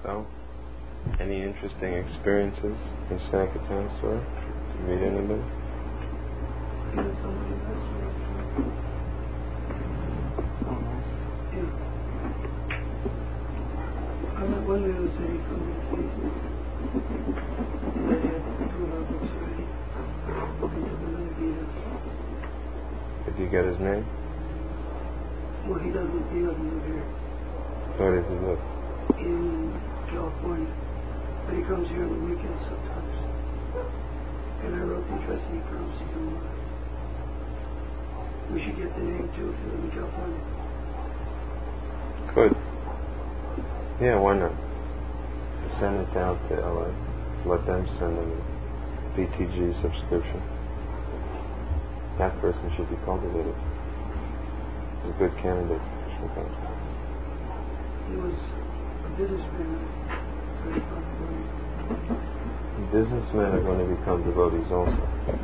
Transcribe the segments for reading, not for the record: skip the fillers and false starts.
So, any interesting experiences in Sankirtan story? Did you meet anybody? I met one man who said he from the States. And they had two of our books ready. And took them to Gita. Did you get his name? Well, he doesn't live here. Where does he live? In California. But he comes here on the weekends sometimes. And I wrote the address and he comes to do we should get the name too if you live in California. Good. Yeah, why not? Send it down to LA. Let them send them a BTG subscription. That person should be cultivated. He's a good candidate for Krishna consciousness. He was a businessman. Businessmen are going to become devotees also.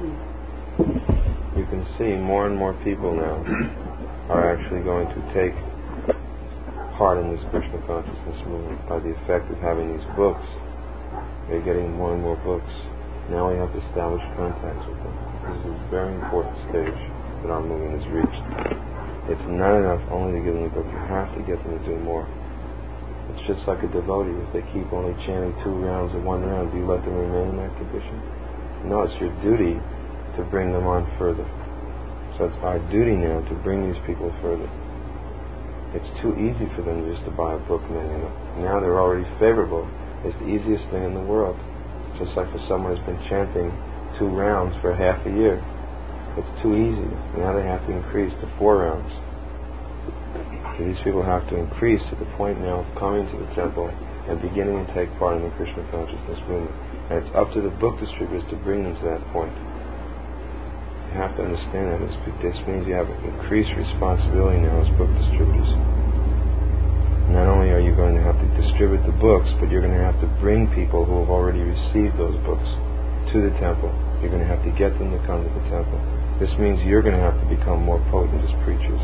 You can see more and more people now are actually going to take part in this Krishna consciousness movement by the effect of having these books. They're getting more and more books. Now we have to establish contacts with them. This is a very important stage that our movement has reached. It's not enough only to give them the book. You have to get them to do more. It's just like a devotee. If they keep only chanting 2 rounds or 1 round, do you let them remain in that condition? No, it's your duty to bring them on further. So it's our duty now to bring these people further. It's too easy for them just to buy a book manual. Now they're already favorable. It's the easiest thing in the world. Just like for someone who's been chanting 2 rounds for half a year. It's too easy. Now they have to increase to 4 rounds. So these people have to increase to the point now of coming to the temple and beginning to take part in the Krishna consciousness movement. And it's up to the book distributors to bring them to that point. You have to understand that. This means you have increased responsibility now as book distributors. Not only are you going to have to distribute the books, but you're going to have to bring people who have already received those books to the temple. You're going to have to get them to come to the temple. This means you're going to have to become more potent as preachers.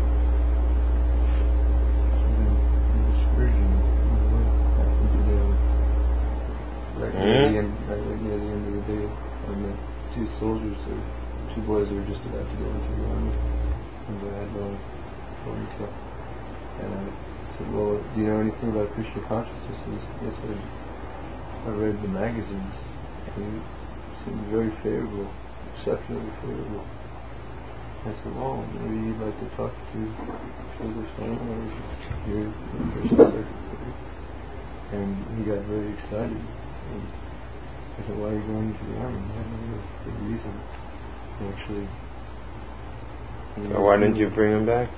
Right near the end of the day, when the 2 soldiers, or 2 boys were just about to go into the army, and they had ponytail. And I said, well, do you know anything about Krishna consciousness? And they said, I read the magazines, and it seemed very favorable, exceptionally favorable. I said, well, maybe you'd like to talk to Sri Swami or your Krishna secretary. And he got very excited. And I said, why are you going into the army? I had no good reason. Actually. So why didn't you bring him back?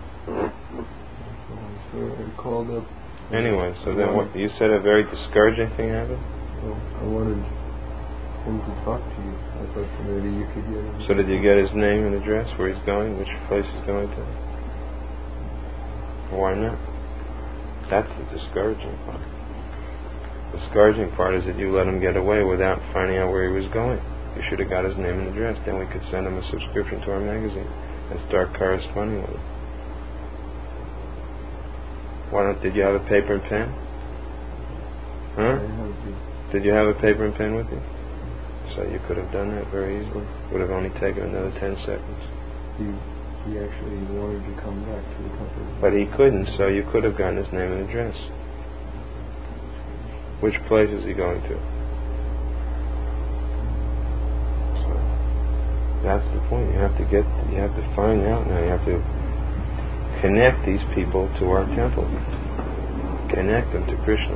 So I called up. Anyway, so then what, you said a very discouraging thing happened? Well, I wanted him to talk to you. I thought maybe you could get him. So did you get his name and address, where he's going, which place he's going to? Why not? That's the discouraging part. The discouraging part is that you let him get away without finding out where he was going. You should have got his name and address. Then we could send him a subscription to our magazine and start corresponding with him. Did you have a paper and pen? Huh? Did you have a paper and pen with you? So you could have done that very easily. Would have only taken another 10 seconds. He actually wanted to come back to the company. But he couldn't, so you could have gotten his name and address. Which place is he going to? So that's the point. You have to find out now. You have to connect these people to our temple. Connect them to Krishna.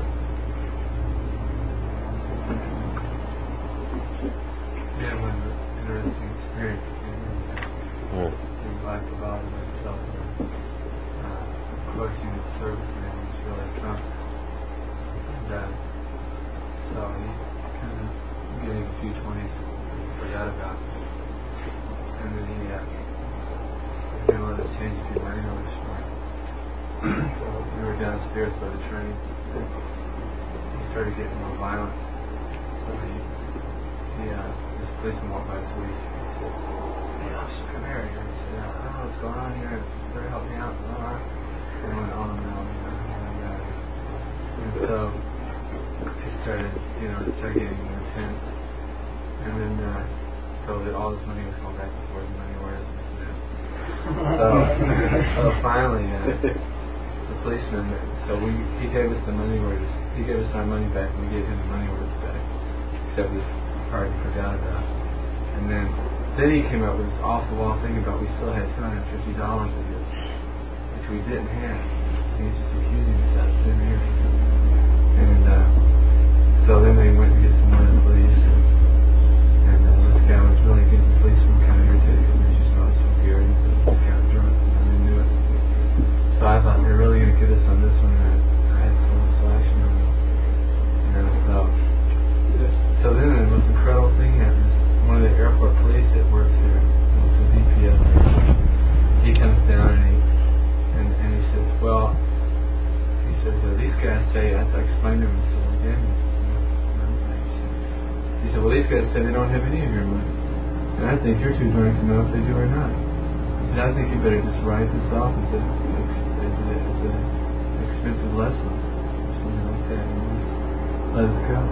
Yeah, it was an interesting experience. In Black Kabbalah myself. Coaching the service and then he's really drunk. And so he kind of getting a few 20s forgot about it. And then he didn't let us change his mind on the shore. So we were downstairs by the train. He started getting more violent. So this policeman walked by, so he said, "Hey, officer, come here." And I said, "I don't know what's going on here. Better help me out." And he went on and on and on. And so started getting more intense. And then, so that all this money was going back and forth, money orders and this and that. So finally, the policeman, he gave us the money orders. He gave us our money back, and we gave him the money orders back. Except this part he forgot about. And then he came up with this off-the-wall thing about we still had $250 of this, which we didn't have. He was just accusing us out of thin air. And so then they went to get some more of the police, and this guy was really getting the policeman kind of irritated because they just thought it was so scary. This guy was drunk, and they knew it. So I thought they're really going to get us on this one, and I had so much action on them. So then the most incredible thing happened. One of the airport police that works here, the DPS, he comes down and he says, these guys say, I have to explain to him, so again, he said, well, these guys say they don't have any of your money. And I think you're too drunk to know if they do or not. He said, I think you better just write this off as an expensive lesson, or something like that, and just let us go.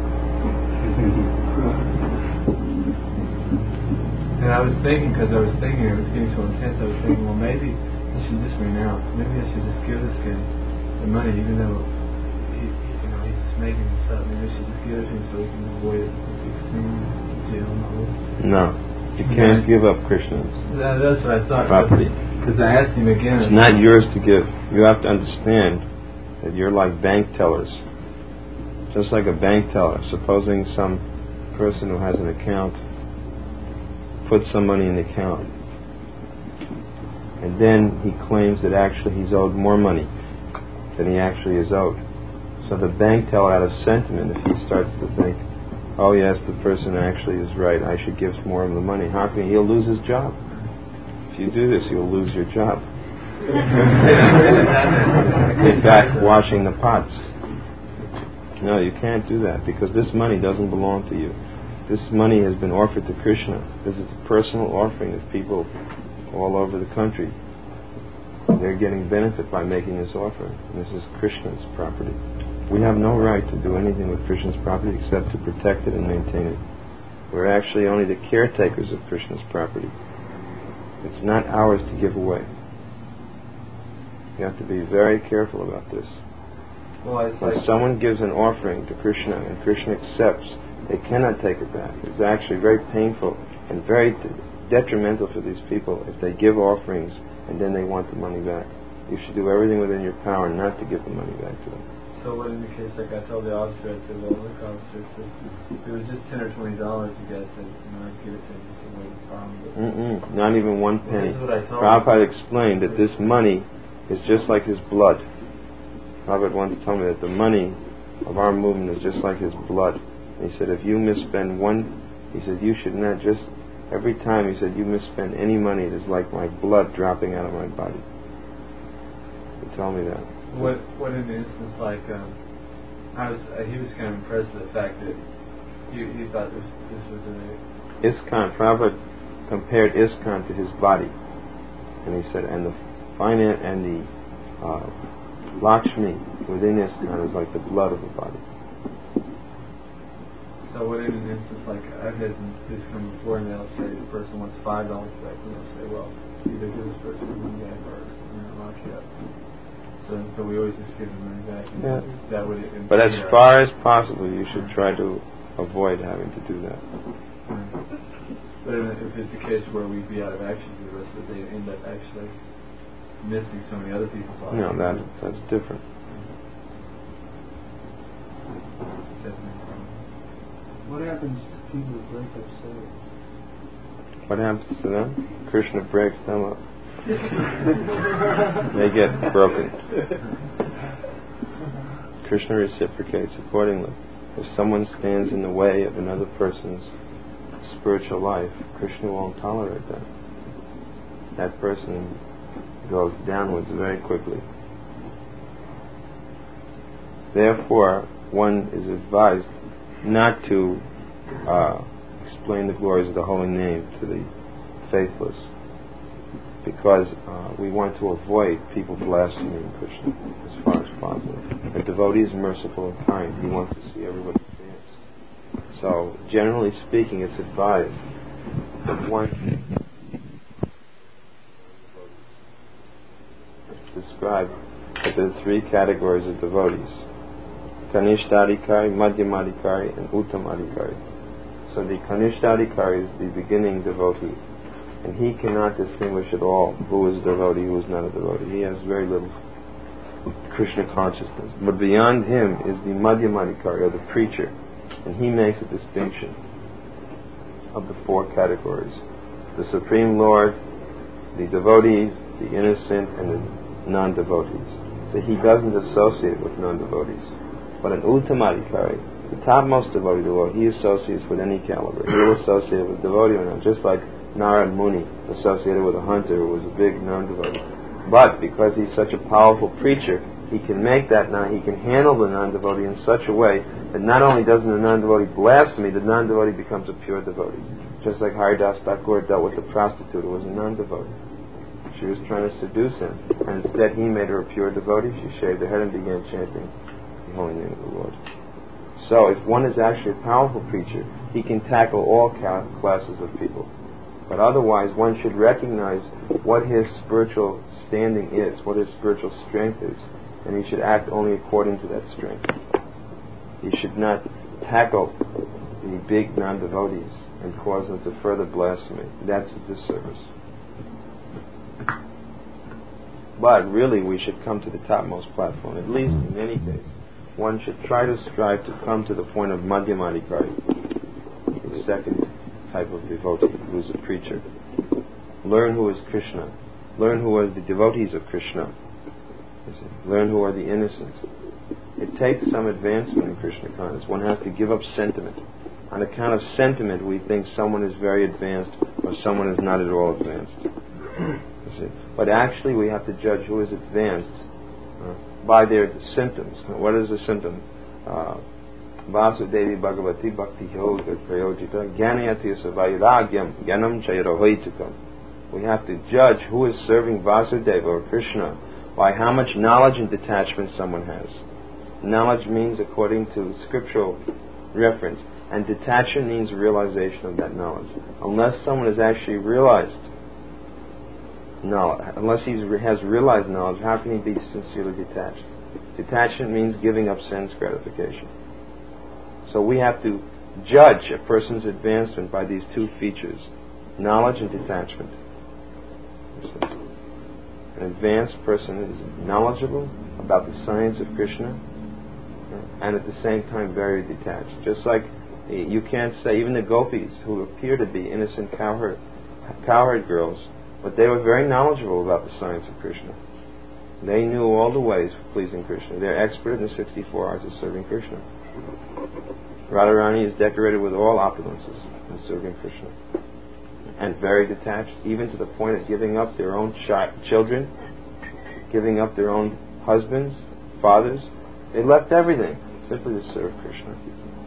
And I was thinking, it was getting so intense, I was thinking, well, maybe I should just renounce. Maybe I should just give this guy the money, even though he's just making this up. Maybe I should just give it to him so he can avoid jail and all this. No, you can't give up Krishna's that's what I thought. property. Because I asked him again. It's not yours to give. You have to understand that you're like bank tellers. Just like a bank teller. Supposing some person who has an account puts some money in the account, and then he claims that actually he's owed more money than he actually is owed. So the bank teller, out of sentiment, if he starts to think, oh yes, the person actually is right, I should give more of the money, how can he'll lose his job? If you do this, you'll lose your job. In fact, washing the pots. No, you can't do that, because this money doesn't belong to you. This money has been offered to Krishna. This is a personal offering of people all over the country. They're getting benefit by making this offering. This is Krishna's property. We have no right to do anything with Krishna's property except to protect it and maintain it. We're actually only the caretakers of Krishna's property. It's not ours to give away. You have to be very careful about this. When someone gives an offering to Krishna and Krishna accepts, they cannot take it back. It's actually very painful and very detrimental for these people if they give offerings and then they want the money back. You should do everything within your power not to give the money back to them. So what in the case, like I told the officer, I said, well, look, officer, if it was just $10 or $20, you guys said, I'd give it to him. He said, well, the problem. Not even one penny. This is what I told Prabhupada explained that this money is just like his blood. Prabhupada once told me that the money of our movement is just like his blood. And he said, if you misspend he said, you should not just, every time he said, you misspend any money, it is like my blood dropping out of my body. He told me that. What in the instance, like, he was kind of impressed with the fact that he thought this was ISKCON, Prabhupada compared ISKCON to his body. And he said, and the finance and the Lakshmi within ISKCON is like the blood of the body. So what in an instance, like I've had this come before, and they'll say the person wants $5 back, and they'll say, well, either give this person money back or lock you up. So we always just give the money back. Yeah. That would but as far as possible, you should try to avoid having to do that. But if it's a case where we'd be out of action for the rest of the day and end up actually missing so many other people's lives. No, that's different. What happens to people who break up souls? What happens to them? Krishna breaks them up. They get broken. Krishna reciprocates accordingly. If someone stands in the way of another person's spiritual life, Krishna won't tolerate that. That person goes downwards very quickly. Therefore, one is advised not to explain the glories of the holy name to the faithless, because we want to avoid people blaspheming Krishna as far as possible. A devotee is merciful and kind. He wants to see everybody dance. So, generally speaking, it's advised that one describe that there are three categories of devotees: Kanishtadikari, Madhyamadikari, and Uttamadikari. So the Kanishtadikari is the beginning devotee, and he cannot distinguish at all who is a devotee, who is not a devotee. He has very little Krishna consciousness. But beyond him is the Madhyamadikari, or the preacher, and he makes a distinction of the four categories: the Supreme Lord, the devotees, the innocent, and the non-devotees. So he doesn't associate with non-devotees. But an Uttamadikari, the topmost devotee of the world, he associates with any caliber. He will associate with devotee or not, just like Narad Muni associated with a hunter who was a big non-devotee. But because he's such a powerful preacher, he can make that he can handle the non-devotee in such a way that not only doesn't the non-devotee blaspheme, the non-devotee becomes a pure devotee. Just like Haridas Thakur dealt with the prostitute who was a non-devotee. She was trying to seduce him, and instead he made her a pure devotee. She shaved her head and began chanting the holy name of the Lord. So if one is actually a powerful preacher, he can tackle all classes of people. But otherwise, one should recognize what his spiritual standing is, what his spiritual strength is, and he should act only according to that strength. He should not tackle the big non-devotees and cause them to further blasphemy. That's a disservice. But really, we should come to the topmost platform. At least in any case, one should try to strive to come to the point of Madhyamadikari, the second type of devotee, who is a preacher. Learn who is Krishna. Learn who are the devotees of Krishna. Learn who are the innocents. It takes some advancement in Krishna consciousness. One has to give up sentiment. On account of sentiment, we think someone is very advanced or someone is not at all advanced. But actually, we have to judge who is advanced by their symptoms. What is a symptom? Vasudevi Bhagavati Bhakti Yoga Prayojita Jnanayati Savairagyam Jnanam Chayarohitukam. We have to judge who is serving Vasudeva or Krishna by how much knowledge and detachment someone has. Knowledge means according to scriptural reference, and detachment means realization of that knowledge. Unless someone has actually realized knowledge, unless he has realized knowledge, how can he be sincerely detached? Detachment means giving up sense gratification. So we have to judge a person's advancement by these two features: knowledge and detachment. An advanced person is knowledgeable about the science of Krishna and at the same time very detached. Just like you can't say, even the gopis who appear to be innocent cowherd girls, but they were very knowledgeable about the science of Krishna. They knew all the ways for pleasing Krishna. They're expert in the 64 arts of serving Krishna. Radharani is decorated with all opulences in serving Krishna. And very detached, even to the point of giving up their own children, giving up their own husbands, fathers. They left everything simply to serve Krishna.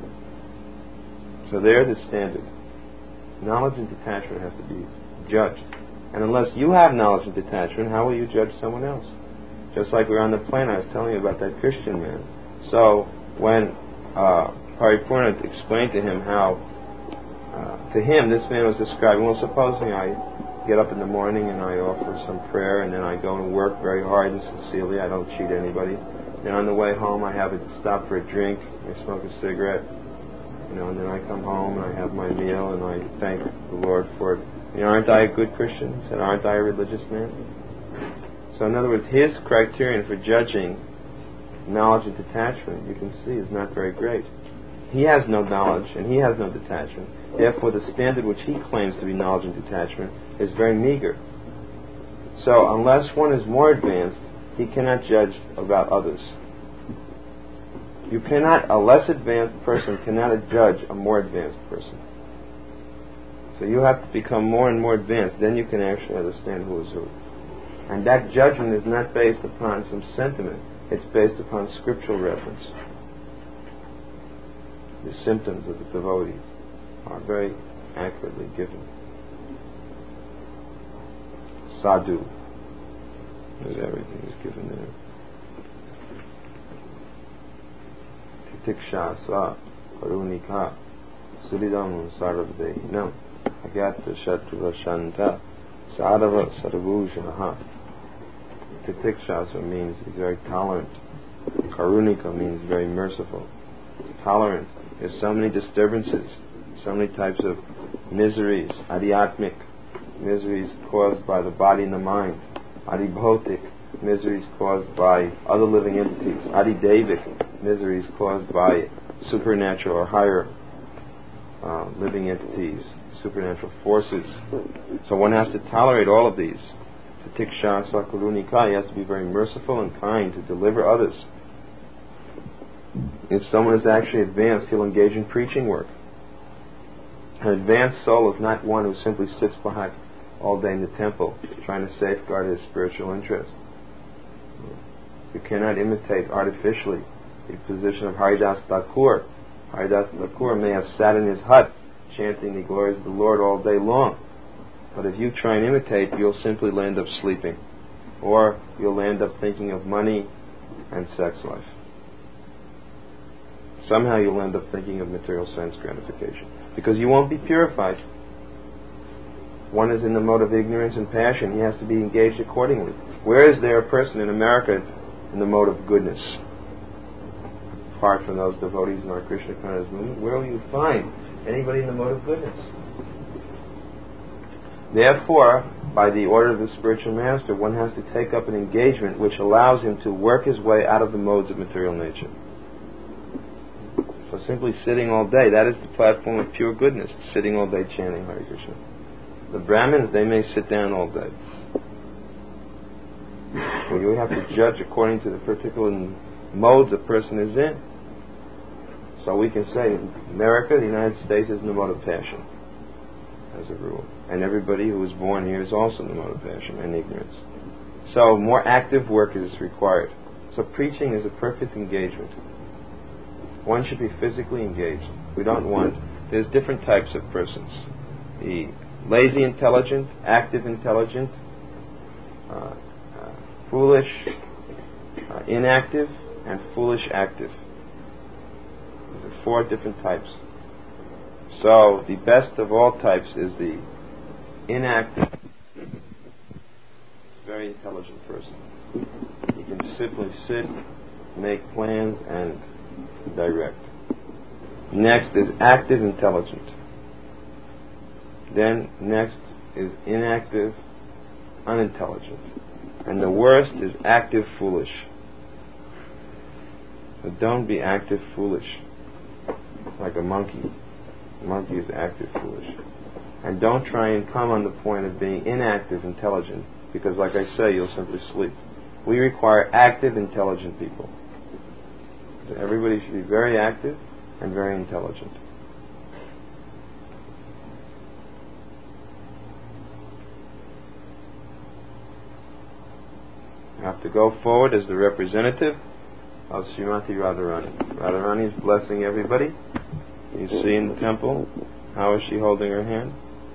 So they're the standard. Knowledge and detachment has to be judged. And unless you have knowledge and detachment, how will you judge someone else? Just like we were on the plane, I was telling you about that Christian man. So when Paripurna explained to him how, to him, this man was describing, well, supposing I get up in the morning and I offer some prayer, and then I go and work very hard and sincerely, I don't cheat anybody. Then on the way home I have to stop for a drink, I smoke a cigarette, and then I come home and I have my meal and I thank the Lord for it. Aren't I a good Christian? He said, aren't I a religious man? So in other words, his criterion for judging knowledge and detachment, you can see, is not very great. He has no knowledge and he has no detachment. Therefore, the standard which he claims to be knowledge and detachment is very meager. So unless one is more advanced, he cannot judge about others. A less advanced person cannot judge a more advanced person. So you have to become more and more advanced, then you can actually understand who is who. And that judgment is not based upon some sentiment, it's based upon scriptural reference. The symptoms of the devotee are very accurately given. Sadhu, everything is given there. Titiksha, Sa, Karunika, Suridam Sarvadehina Agyata Shatruva Shanta Sadhava Sarvujanaha. Titikshasva means he's very tolerant. Karunika means very merciful. Tolerant. There's so many disturbances, so many types of miseries, adhyatmic, miseries caused by the body and the mind, adibhotik, miseries caused by other living entities, adidevic, miseries caused by supernatural or higher living entities, supernatural forces. So one has to tolerate all of these. Tiksha Svakurunika, he has to be very merciful and kind to deliver others. If someone is actually advanced, he'll engage in preaching work. An advanced soul is not one who simply sits behind all day in the temple trying to safeguard his spiritual interest. You cannot imitate artificially the position of Haridas Thakur. Haridas Thakur may have sat in his hut chanting the glories of the Lord all day long. But if you try and imitate, you'll simply end up sleeping. Or you'll end up thinking of money and sex life. Somehow you'll end up thinking of material sense gratification. Because you won't be purified. One is in the mode of ignorance and passion. He has to be engaged accordingly. Where is there a person in America in the mode of goodness? Apart from those devotees in our Krishna Consciousness movement, where will you find anybody in the mode of goodness? Therefore, by the order of the spiritual master, one has to take up an engagement which allows him to work his way out of the modes of material nature. So simply sitting all day, that is the platform of pure goodness, sitting all day chanting Hare Krishna. The Brahmins, they may sit down all day. Well, you have to judge according to the particular modes a person is in. So we can say America, the United States, is in the mode of passion, as a rule. And everybody who is born here is also in the mode of passion and ignorance. So more active work is required. So preaching is a perfect engagement. One should be physically engaged. There's different types of persons. The lazy intelligent, active intelligent, foolish inactive, and foolish active. These are 4 different types. So the best of all types is the inactive, very intelligent person. He can simply sit, make plans, and direct. Next is active intelligent. Then next is inactive unintelligent. And the worst is active foolish. So don't be active foolish like a monkey. A monkey is active foolish. And don't try and come on the point of being inactive intelligent, because like I say, you'll simply sleep. We require active intelligent people. So everybody should be very active and very intelligent. You have to go forward as the representative of Srimati Radharani. Radharani is blessing everybody. You see in the temple, how is she holding her hand?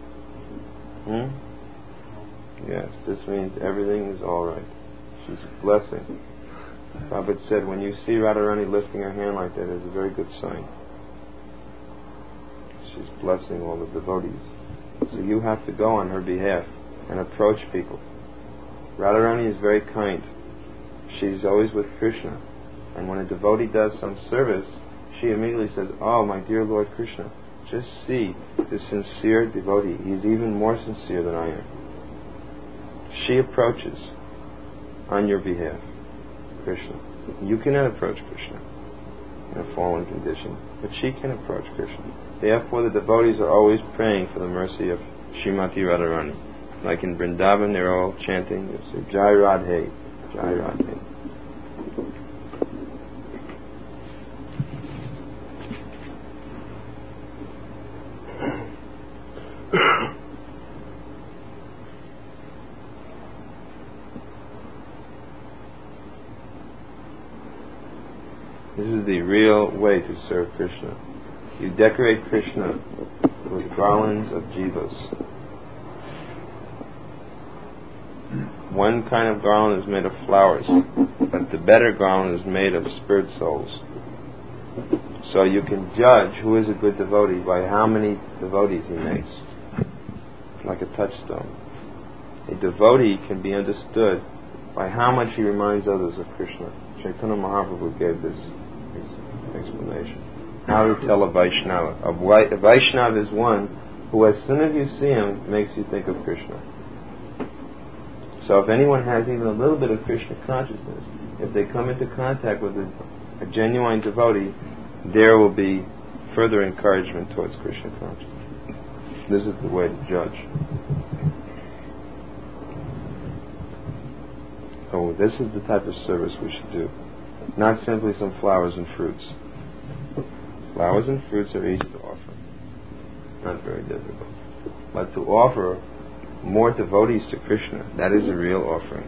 Yes, this means everything is alright. She's blessing. Prabhupada said, when you see Radharani lifting her hand like that, it's a very good sign. She's blessing all the devotees. So you have to go on her behalf and approach people. Radharani is very kind. She's always with Krishna. And when a devotee does some service, she immediately says, oh, my dear Lord Krishna, just see this sincere devotee. He's even more sincere than I am. She approaches on your behalf Krishna. You cannot approach Krishna in a fallen condition, but she can approach Krishna. Therefore, the devotees are always praying for the mercy of Srimati Radharani. Like in Vrindavan, they're all chanting, they say, Jai Radhe, Jai Radhe. This is the real way to serve Krishna. You decorate Krishna with garlands of jivas. One kind of garland is made of flowers, but the better garland is made of spirit souls. So you can judge who is a good devotee by how many devotees he makes. It's like a touchstone. A devotee can be understood by how much he reminds others of Krishna. Chaitanya Mahaprabhu gave this explanation. How to tell a Vaishnava. A Vaishnava is one who, as soon as you see him, makes you think of Krishna. So if anyone has even a little bit of Krishna consciousness, if they come into contact with a genuine devotee, there will be further encouragement towards Krishna consciousness. This is the way to judge. Oh, this is the type of service we should do. Not simply some flowers and fruits. Flowers and fruits are easy to offer. Not very difficult. But to offer more devotees to Krishna, that is a real offering.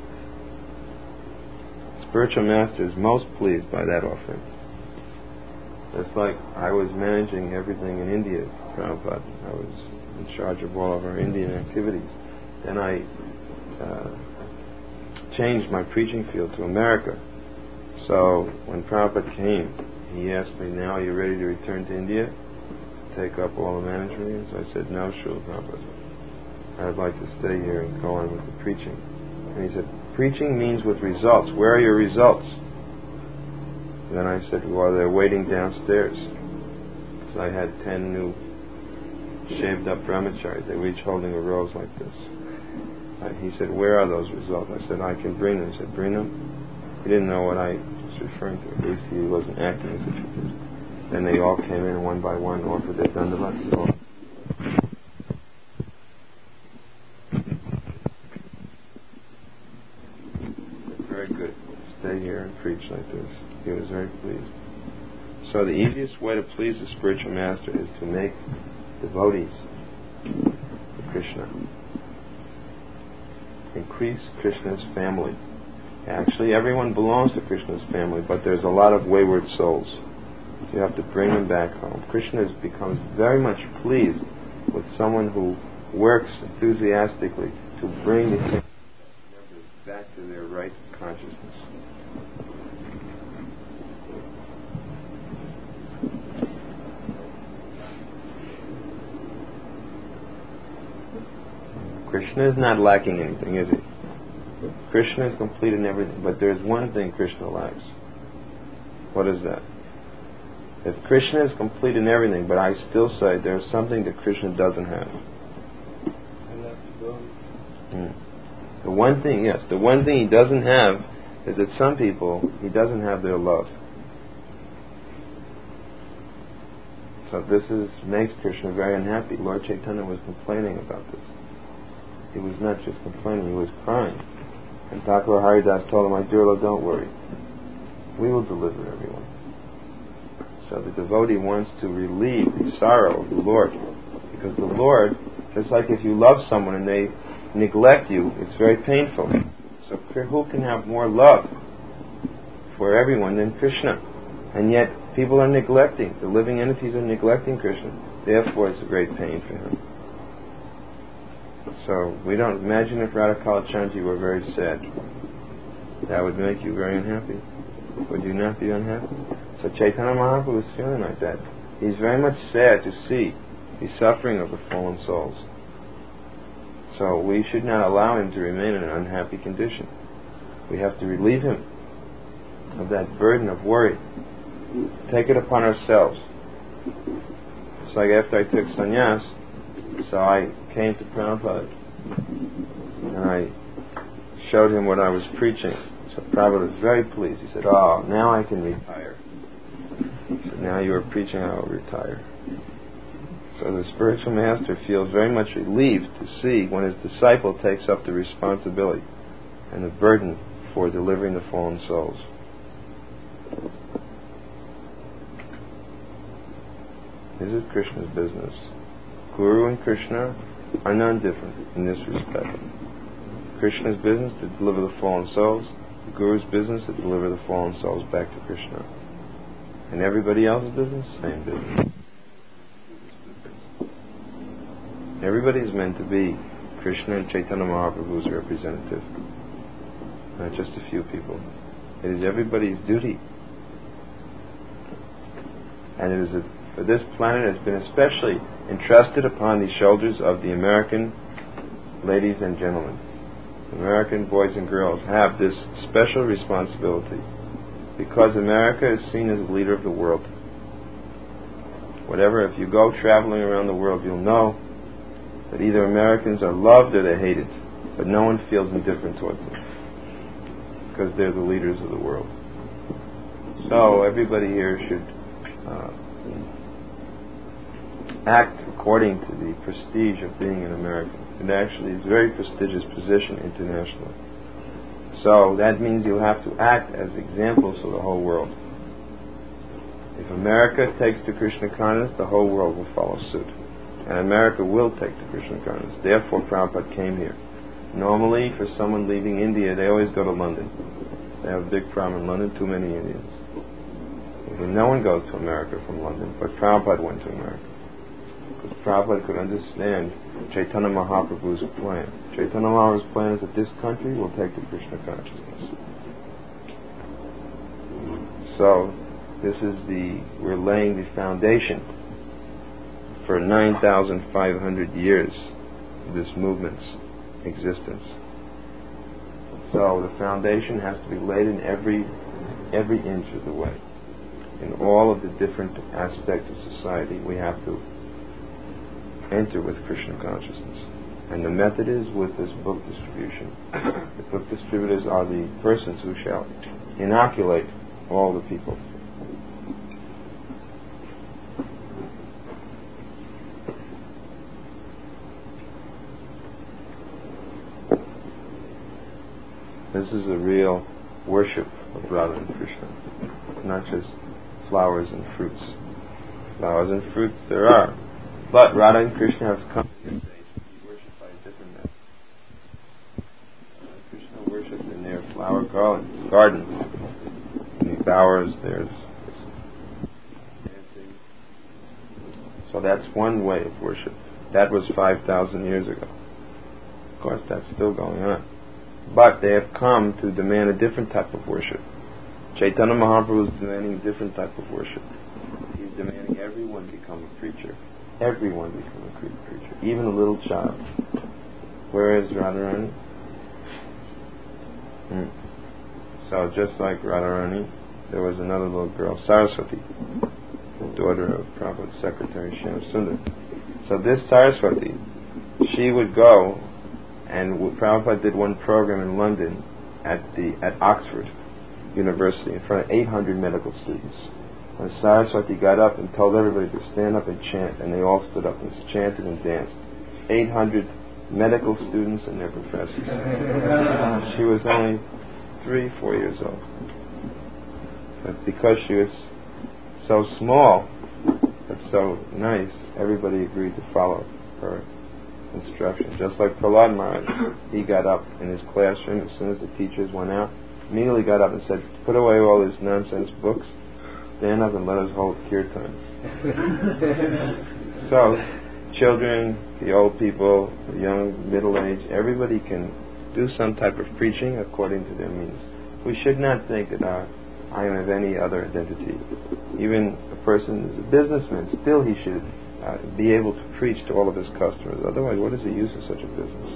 Spiritual master is most pleased by that offering. It's like I was managing everything in India, Prabhupada. I was in charge of all of our Indian activities. Then I changed my preaching field to America. So when Prabhupada came, he asked me, now are you ready to return to India? Take up all the management? So I said, no, Srila Prabhupada. I'd like to stay here and go on with the preaching. And he said, preaching means with results. Where are your results? And then I said, well, they're waiting downstairs. So I had 10 new shaved up brahmacharis. They were each holding a rose like this. He said, where are those results? I said, I can bring them. He said, bring them? He didn't know what I was referring to. At least he wasn't acting as if he did. Then they all came in one by one, offered their dandavats. Very good. Stay here and preach like this. He was very pleased. So the easiest way to please the spiritual master is to make devotees to Krishna. Increase Krishna's family. Actually, everyone belongs to Krishna's family, but there's a lot of wayward souls. So you have to bring them back home. Krishna becomes very much pleased with someone who works enthusiastically to bring the members back to their right consciousness. Krishna is not lacking anything, is he? Krishna is complete in everything, but there's one thing Krishna lacks. What is that? If Krishna is complete in everything, but I still say there's something that Krishna doesn't have. The one thing he doesn't have is that some people, he doesn't have their love. So this makes Krishna very unhappy. Lord Chaitanya was complaining about this. He was not just complaining, he was crying. And Thakur Haridas told him, my dear Lord, don't worry. We will deliver everyone. So the devotee wants to relieve the sorrow of the Lord. Because the Lord, just like if you love someone and they neglect you, it's very painful. So who can have more love for everyone than Krishna? And yet people are neglecting, the living entities are neglecting Krishna. Therefore it's a great pain for him. So we don't imagine if Radha Kalachandji were very sad. That would make you very unhappy. Would you not be unhappy? So Chaitanya Mahaprabhu is feeling like that. He's very much sad to see the suffering of the fallen souls. So we should not allow him to remain in an unhappy condition. We have to relieve him of that burden of worry. Take it upon ourselves. It's like after I took sannyas, so I came to Prabhupada and I showed him what I was preaching. So Prabhupada was very pleased. He said, oh, now I can retire. He said, now you are preaching, I will retire. So the spiritual master feels very much relieved to see when his disciple takes up the responsibility and the burden for delivering the fallen souls. This is Krishna's business. Guru and Krishna are none different in this respect. Krishna's business to deliver the fallen souls, the Guru's business to deliver the fallen souls back to Krishna. And everybody else's business, same business. Everybody is meant to be Krishna and Chaitanya Mahaprabhu's representative, not just a few people. It is everybody's duty And it is for this planet has been especially entrusted upon the shoulders of the American ladies and gentlemen. American boys and girls have this special responsibility because America is seen as the leader of the world. Whatever, if you go traveling around the world, you'll know that either Americans are loved or they're hated, but no one feels indifferent towards them because they're the leaders of the world. So everybody here should act according to the prestige of being an American. It actually is a very prestigious position internationally. So that means you have to act as examples for the whole world. If America takes to Krishna consciousness, the whole world will follow suit. And America will take to Krishna consciousness. Therefore, Prabhupada came here. Normally, for someone leaving India, they always go to London. They have a big problem in London, too many Indians. And no one goes to America from London, but Prabhupada went to America. Because Prabhupada could understand Chaitanya Mahaprabhu's plan. Chaitanya Mahaprabhu's plan is that this country will take to Krishna consciousness. So, we're laying the foundation for 9,500 years of this movement's existence. So the foundation has to be laid in every inch of the way. In all of the different aspects of society, we have to enter with Krishna consciousness. And the method is with this book distribution. The book distributors are the persons who shall inoculate all the people. This is a real worship of Radha and Krishna, not just flowers and fruits. Flowers and fruits there are, but Radha and Krishna have come to this age to be worshipped by a different method. Krishna worshipped in their flower gardens, in the bowers. There's dancing. So that's one way of worship. That was 5,000 years ago. Of course, that's still going on. But they have come to demand a different type of worship. Chaitanya Mahaprabhu is demanding a different type of worship. He's demanding everyone become a preacher. Everyone become a preacher. Even a little child. Where is Radharani? So just like Radharani, there was another little girl, Saraswati, the daughter of Prabhupada's secretary, Shyam Sundar. So this Saraswati, she would go, and Prabhupada did one program in London at Oxford University in front of 800 medical students. And Saraswati got up and told everybody to stand up and chant, and they all stood up and chanted and danced. 800 medical students and their professors. She was only 3-4 years old. But because she was so small but so nice, everybody agreed to follow her instruction. Just like Prahlad Maharaj, he got up in his classroom as soon as the teachers went out, immediately got up and said, "Put away all these nonsense books, stand up and let us hold kirtan." So, children, the old people, the young, middle-aged, everybody can do some type of preaching according to their means. We should not think that I am of any other identity. Even a person is a businessman, still he should be able to preach to all of his customers. Otherwise, what is the use of such a business?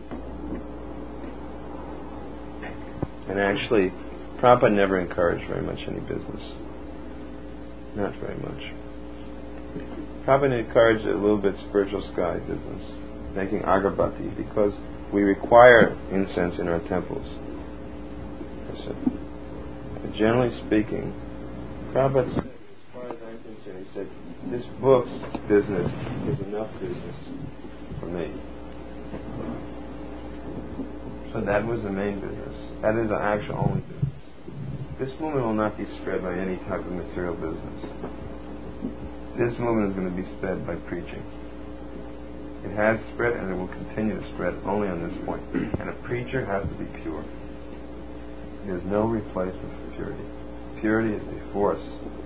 And actually, Prabhupada never encouraged very much any business. Not very much. Prabhupada encouraged a little bit spiritual sky business, making agarbatti, because we require incense in our temples. But generally speaking, Prabhupada said, as far as I'm concerned, he said, this book's business is enough business for me. So that was the main business. That is the actual only business. This movement will not be spread by any type of material business. This movement is going to be spread by preaching. It has spread and it will continue to spread only on this point. And a preacher has to be pure. There's no replacement for purity. Purity is the force.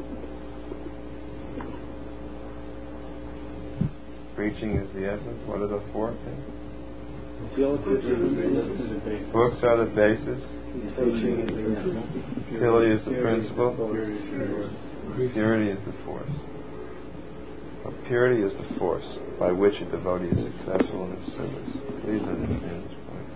Preaching is the essence. What are the four things? Books are the basis. Utility is the principle. Purity is the force. Purity is the force by which a devotee is successful in his service. Please understand this point.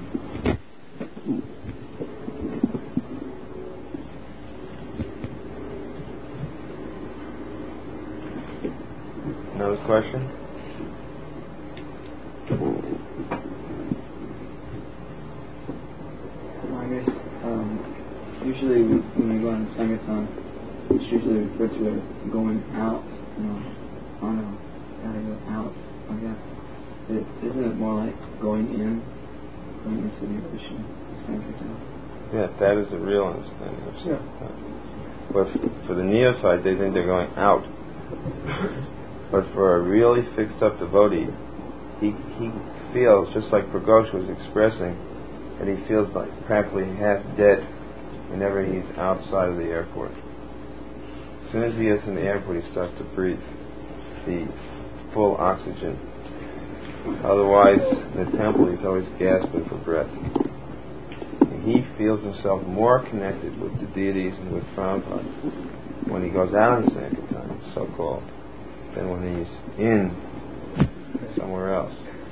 Another question? I guess usually when we go on Sangaton, it's usually referred to as going out, gotta go out, like that. Isn't it more like going into the ocean, Sangaton? Yeah, that is a real understanding of Sangaton. But for the neophyte, they think they're going out. But for a really fixed up devotee, he feels, just like Pragosh was expressing, that he feels like practically half dead whenever he's outside of the airport. As soon as he gets in the airport, he starts to breathe the full oxygen. Otherwise, in the temple, he's always gasping for breath. And he feels himself more connected with the deities and with Prabhupada when he goes out on Sankirtan, so-called, than when he's in somewhere else.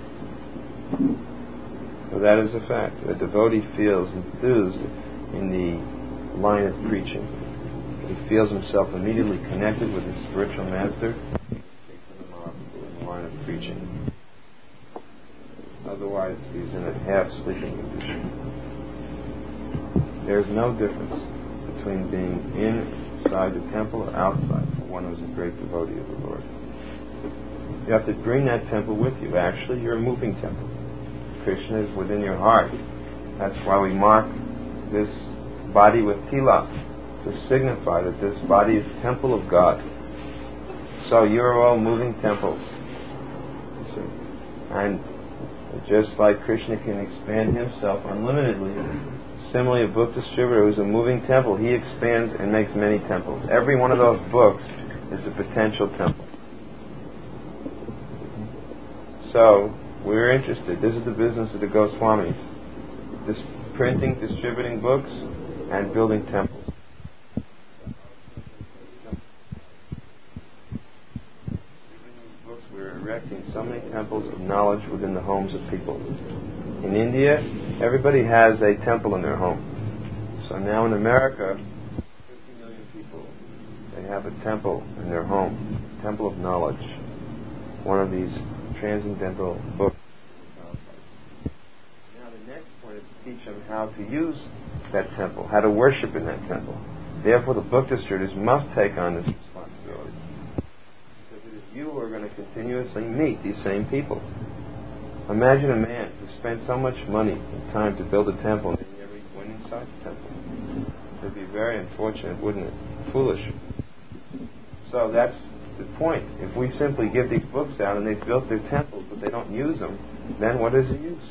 So that is a fact. A devotee feels enthused in the line of preaching. He feels himself immediately connected with his spiritual master in the line of preaching. Otherwise, he's in a half-sleeping condition. There is no difference between being inside the temple or outside for one who is a great devotee of the Lord. You have to bring that temple with you. Actually, you're a moving temple. Krishna is within your heart. That's why we mark this body with tilak, to signify that this body is the temple of God. So you're all moving temples. And just like Krishna can expand himself unlimitedly, similarly a book distributor who's a moving temple, he expands and makes many temples. Every one of those books is a potential temple. So we're interested. This is the business of the Goswamis. Printing, distributing books, and building temples. We're erecting so many temples of knowledge within the homes of people. In India, everybody has a temple in their home. So now in America, 50 million people, they have a temple in their home, temple of knowledge. One of these transcendental books. Now the next point is to teach them how to use that temple, how to worship in that temple. Therefore the book distributors must take on this responsibility. Because it is you who are going to continuously meet these same people. Imagine a man who spent so much money and time to build a temple and he never went inside the temple. It would be very unfortunate, wouldn't it? Foolish. So that's the point. If we simply give these books out and they've built their temples but they don't use them, then what is the use?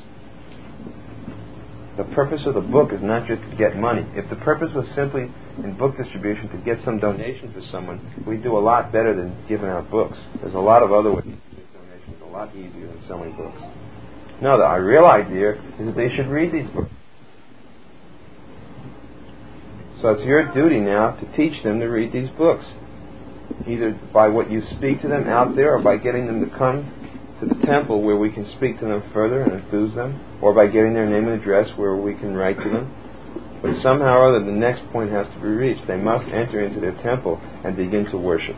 The purpose of the book is not just to get money. If the purpose was simply in book distribution to get some donation for someone, we'd do a lot better than giving out books. There's a lot of other ways to get donations, a lot easier than selling books. No, the real idea is that they should read these books. So it's your duty now to teach them to read these books, either by what you speak to them out there or by getting them to come to the temple where we can speak to them further and enthuse them, or by getting their name and address where we can write to them. But somehow or other the next point has to be reached. They must enter into their temple and begin to worship.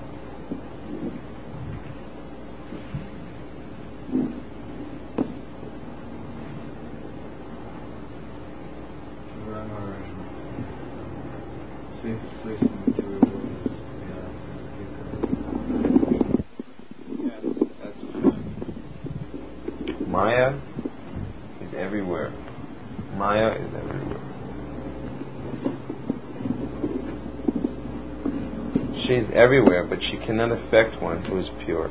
Maya is everywhere. Maya is everywhere. She is everywhere, but she cannot affect one who is pure.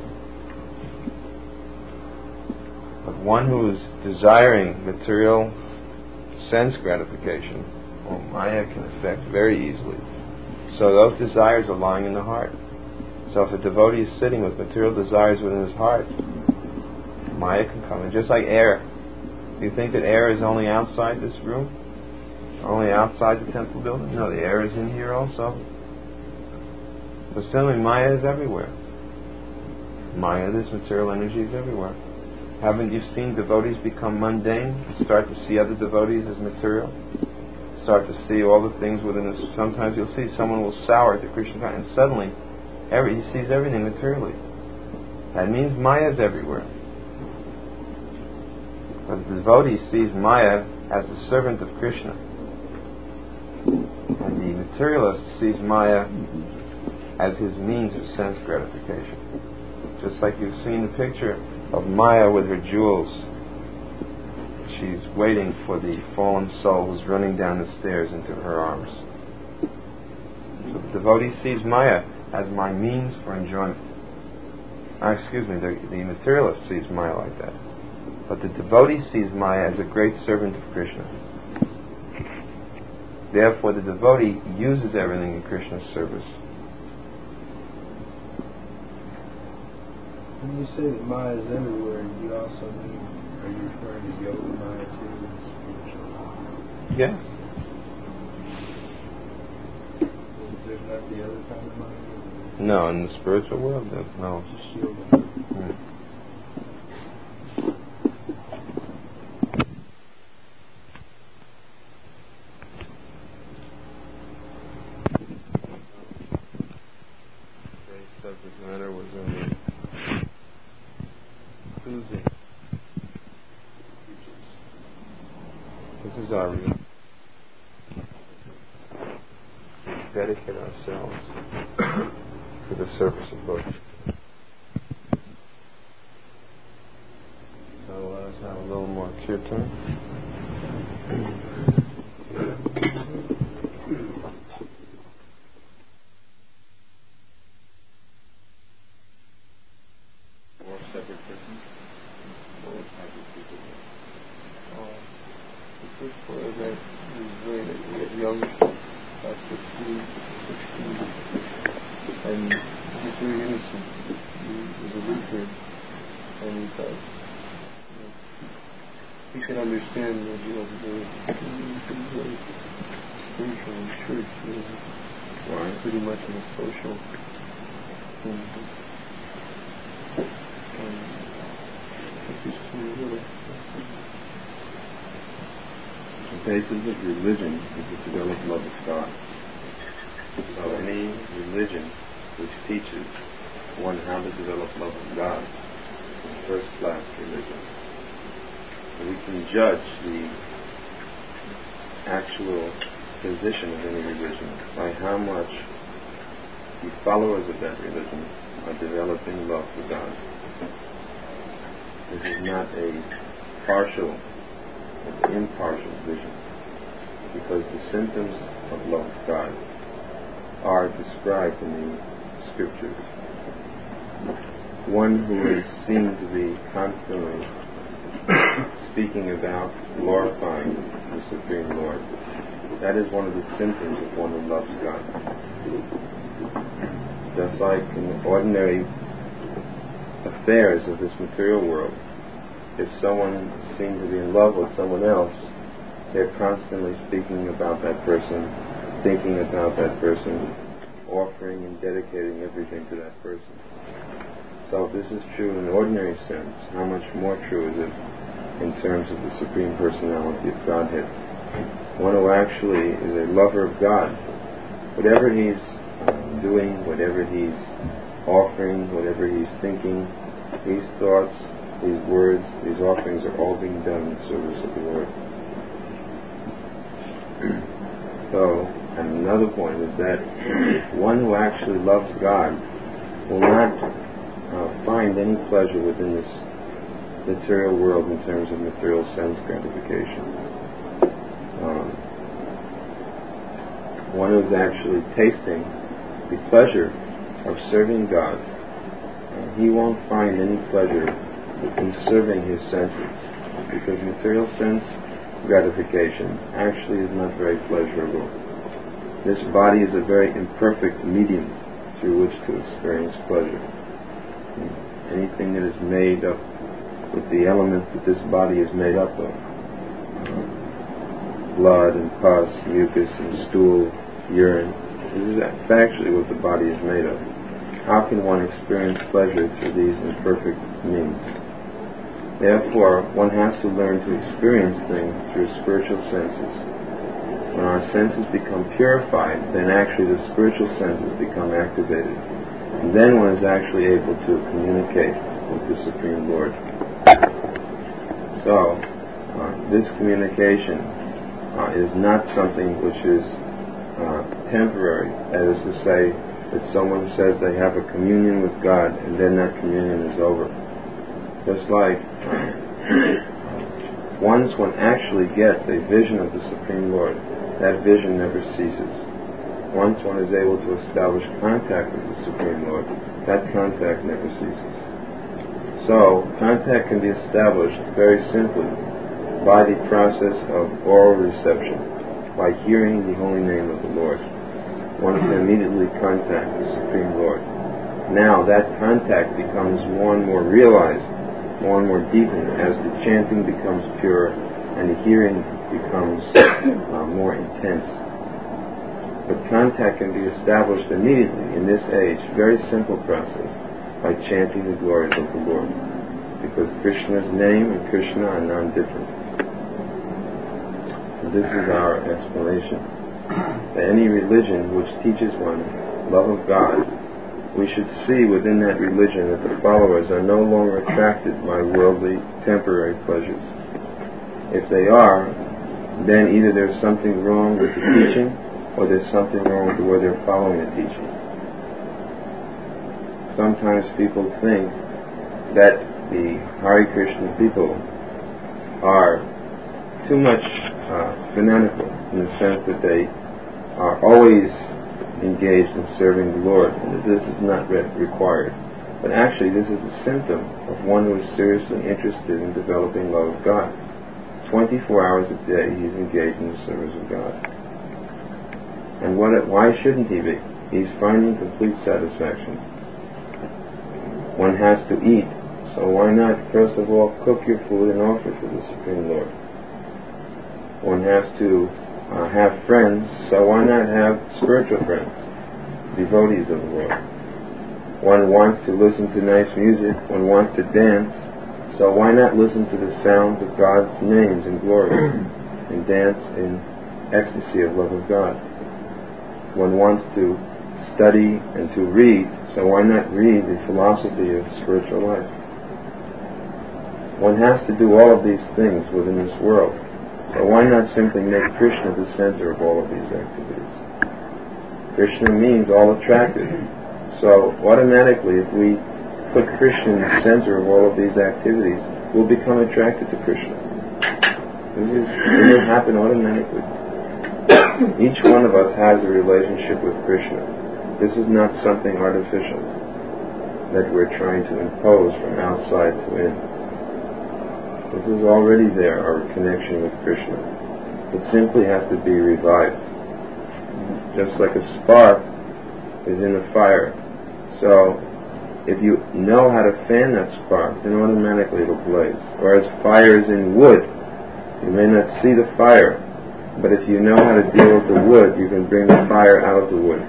But one who is desiring material sense gratification, well, Maya can affect very easily. So those desires are lying in the heart. So if a devotee is sitting with material desires within his heart, Maya can come in, just like air. Do you think that air is only outside this room? only outside the temple building? No, the air is in here also. But suddenly Maya is everywhere. Maya, this material energy, is everywhere. Haven't you seen devotees become mundane? You start to see other devotees as material. Start to see all the things within us. Sometimes you'll see someone will sour to Krishna, and suddenly he sees everything materially. That means Maya is everywhere. But the devotee sees Maya as the servant of Krishna. And the materialist sees Maya as his means of sense gratification. Just like you've seen the picture of Maya with her jewels. She's waiting for the fallen soul who's running down the stairs into her arms. So the devotee sees Maya as my means for enjoyment. The materialist sees Maya like that. But the devotee sees Maya as a great servant of Krishna. Therefore, the devotee uses everything in Krishna's service. When you say that Maya is everywhere, you also mean, are you referring to yoga Maya too in the spiritual world? Yes. There's not the other kind of Maya? No, in the spiritual world, there's no. Just yoga. Today's subject matter was on choosing. This is our real. Dedicate ourselves to the service of Lord. So let's have a little more kirtan. More separate persons? Or type of people? The first part of that is very that we get young, about 15, 16, and he's very innocent. He was a Lutheran, and he thought he could understand that he wasn't very spiritual in church. He was pretty much in a social thing. The basis of religion is the developed love of God. So any religion which teaches one how to develop love of God is first-class religion. And we can judge the actual position of any religion by how much the followers of that religion are developing love for God. This is not a partial, it's an impartial vision, because the symptoms of love of God are described in the scriptures. One who is seen to be constantly speaking about glorifying the Supreme Lord, that is one of the symptoms of one who loves God. Just like in the ordinary affairs of this material world, if someone seems to be in love with someone else, they're constantly speaking about that person, thinking about that person, offering and dedicating everything to that person. So if this is true in an ordinary sense, how much more true is it in terms of the Supreme Personality of Godhead? One who actually is a lover of God, whatever he's doing, whatever he's offering, whatever he's thinking, these thoughts, these words, these offerings are all being done in the service of the Lord. So, and another point is that one who actually loves God will not find any pleasure within this material world in terms of material sense gratification. One who's actually tasting the pleasure of serving God, he won't find any pleasure in serving his senses, because material sense gratification actually is not very pleasurable. This body is a very imperfect medium through which to experience pleasure. Anything that is made up with the elements that this body is made up of blood and pus, mucus and stool, urine. This is factually what the body is made of. How can one experience pleasure through these imperfect means? Therefore, one has to learn to experience things through spiritual senses. When our senses become purified, then actually the spiritual senses become activated. And then one is actually able to communicate with the Supreme Lord. So, this communication is not something which is temporary. That is to say, that someone says they have a communion with God and then that communion is over. Just like once one actually gets a vision of the Supreme Lord, that vision never ceases. Once one is able to establish contact with the Supreme Lord, that contact never ceases. So, contact can be established very simply by the process of oral reception, by hearing the holy name of the Lord. One can immediately contact the Supreme Lord. Now that contact becomes more and more realized, more and more deepened as the chanting becomes pure and the hearing becomes more intense. But contact can be established immediately in this age, very simple process, by chanting the glories of the Lord. Because Krishna's name and Krishna are non-different. And this is our explanation. That any religion which teaches one love of God, we should see within that religion that the followers are no longer attracted by worldly, temporary pleasures. If they are, then either there's something wrong with the teaching, or there's something wrong with the way they're following the teaching. Sometimes people think that the Hare Krishna people are too much fanatical, in the sense that they are always engaged in serving the Lord, and that this is not required. But actually, this is a symptom of one who is seriously interested in developing love of God. 24 hours a day, he's engaged in the service of God. And why shouldn't he be? He's finding complete satisfaction. One has to eat, so why not, first of all, cook your food and offer to the Supreme Lord? One has to have friends, so why not have spiritual friends, devotees of the Lord? One wants to listen to nice music, one wants to dance, so why not listen to the sounds of God's names and glories and dance in ecstasy of love of God? One wants to study and to read, so why not read the philosophy of spiritual life? One has to do all of these things within this world. So why not simply make Krishna the center of all of these activities? Krishna means all attracted. So automatically, if we put Krishna in the center of all of these activities, we'll become attracted to Krishna. It will happen automatically. Each one of us has a relationship with Krishna. This is not something artificial that we're trying to impose from outside to in. This is already there, our connection with Krishna. It simply has to be revived. Just like a spark is in a fire. So, if you know how to fan that spark, then automatically it'll blaze. Whereas fire is in wood. You may not see the fire, but if you know how to deal with the wood, you can bring the fire out of the wood.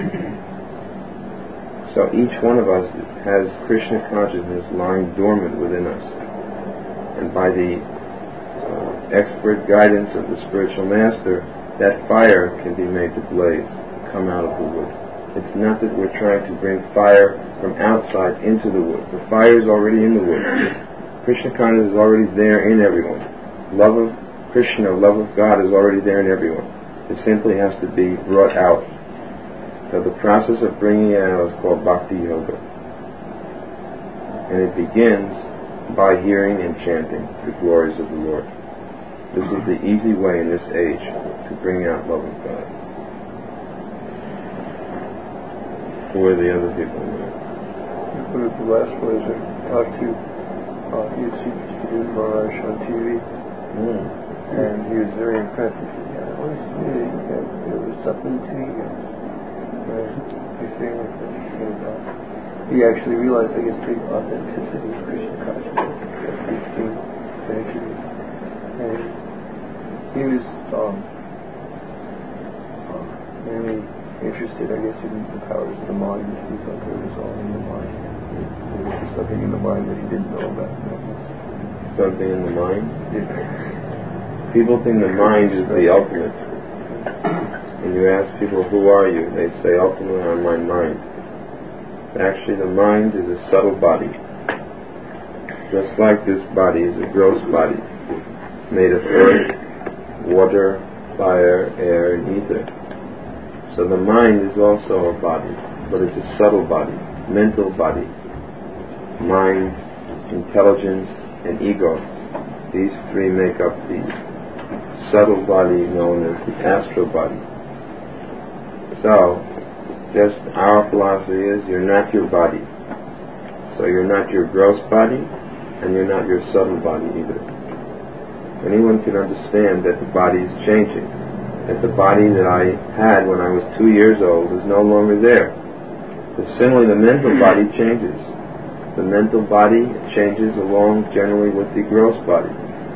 So each one of us has Krishna consciousness lying dormant within us. And by the expert guidance of the spiritual master, that fire can be made to blaze, come out of the wood. It's not that we're trying to bring fire from outside into the wood. The fire is already in the wood. Krishna consciousness is already there in everyone. Love of Krishna, love of God is already there in everyone. It simply has to be brought out. So the process of bringing it out is called Bhakti Yoga. And it begins by hearing and chanting the glories of the Lord. This is the easy way in this age to bring out love of God. Who are the other people? The last was I talked to Yusuf Maharaj on TV, and he was very impressed. He said, "I always knew that there was something to you." You're saying like what you came about. He actually realized, I guess, the authenticity of Krishna consciousness that he's seen. And he was mainly interested, I guess, in the powers of the mind. He thought that it was all in the mind. There was something in the mind that he didn't know about. Something in the mind? Yeah. People think the mind is the ultimate. When you ask people, who are you? They say, ultimately, I'm my mind. Actually, the mind is a subtle body. Just like this body is a gross body, made of earth, water, fire, air, and ether. So the mind is also a body, but it's a subtle body, mental body. Mind, intelligence, and ego. These three make up the subtle body known as the astral body. So, just our philosophy is, you're not your body. So you're not your gross body, and you're not your subtle body either. Anyone can understand that the body is changing, that the body that I had when I was 2 years old is no longer there. But similarly, the mental body changes. The mental body changes along generally with the gross body.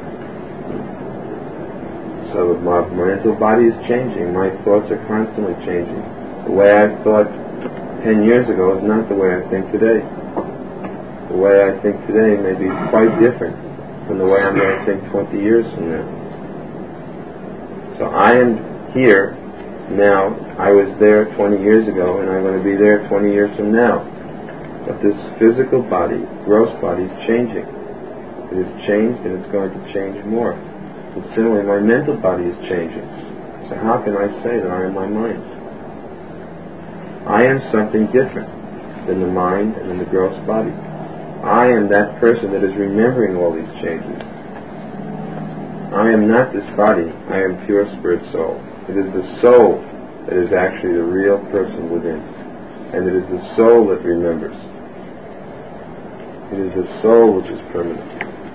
So my mental body is changing. My thoughts are constantly changing. The way I thought 10 years ago is not the way I think today. The way I think today may be quite different from the way I'm going to think 20 years from now. So I am here now. I was there 20 years ago, and I'm going to be there 20 years from now. But this physical body, gross body, is changing. It has changed, and it's going to change more. And similarly, my mental body is changing. So how can I say that I am my mind? I am something different than the mind and than the gross body. I am that person that is remembering all these changes. I am not this body. I am pure spirit soul. It is the soul that is actually the real person within. And it is the soul that remembers. It is the soul which is permanent.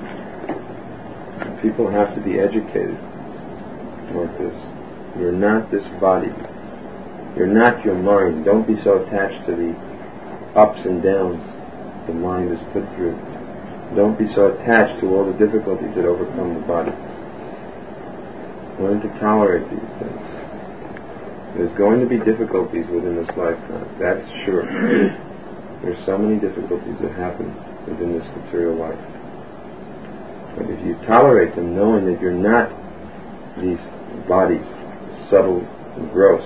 People have to be educated like this. You're not this body. You're not your mind. Don't be so attached to the ups and downs the mind is put through. Don't be so attached to all the difficulties that overcome the body. Learn to tolerate these things. There's going to be difficulties within this lifetime. That's sure. There's so many difficulties that happen within this material life. But if you tolerate them, knowing that you're not these bodies, subtle and gross,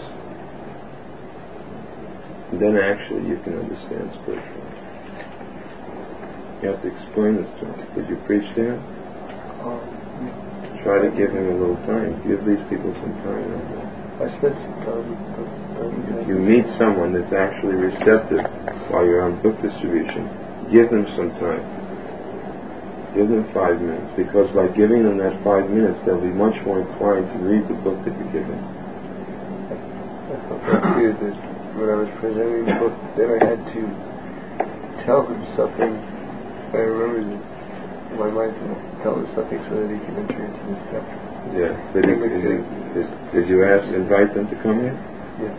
then actually you can understand spiritual life. You have to explain this to him. Did you preach to him? Try to give him a little time. Give these people some time. I spent some time. If you meet someone that's actually receptive while you're on book distribution, give them some time. Give them 5 minutes, because by giving them that 5 minutes, they'll be much more inclined to read the book that you give them. I felt that too, that when I was presenting the book, that I had to tell them something. I remember that my mind said, tell them something so that he can enter into this chapter. Yeah. Did you invite them to come here? Yes.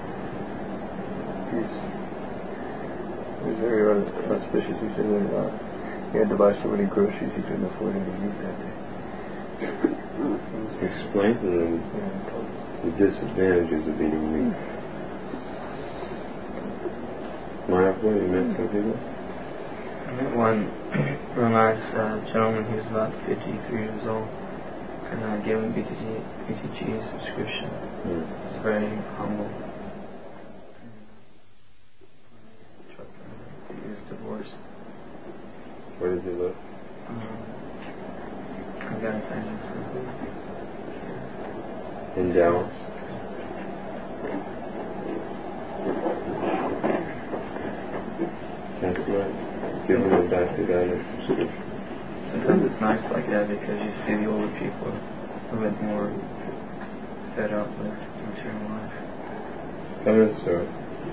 He was very auspicious. He said that he had to buy so many groceries he couldn't afford any meat that day. Explain to them the disadvantages of eating meat. Mayapur, you met some people? I met one real nice gentleman. He was about 53 years old, and I gave him BTG subscription. He's very humble. He was divorced. Where does he live? I gotta say this. In Dallas. That's nice. Give them back to God and subscription. Sometimes it's nice like that because you see the older people a bit more fed up with material life. Come in, sir.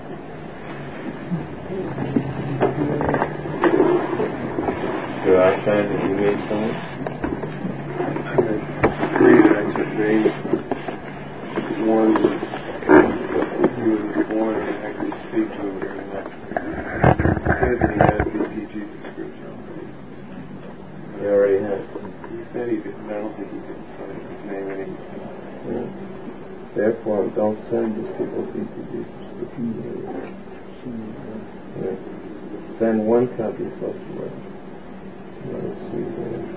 So last time did you meet someone? I had 3 that I took names. One was, he was born and I could speak to him very much. He said that he had a BTG subscription. He already has. He said he did, but I don't think he could sign his name anymore. Therefore, don't send these people to BTG. Yeah. Send one copy plus the rest. Let's see.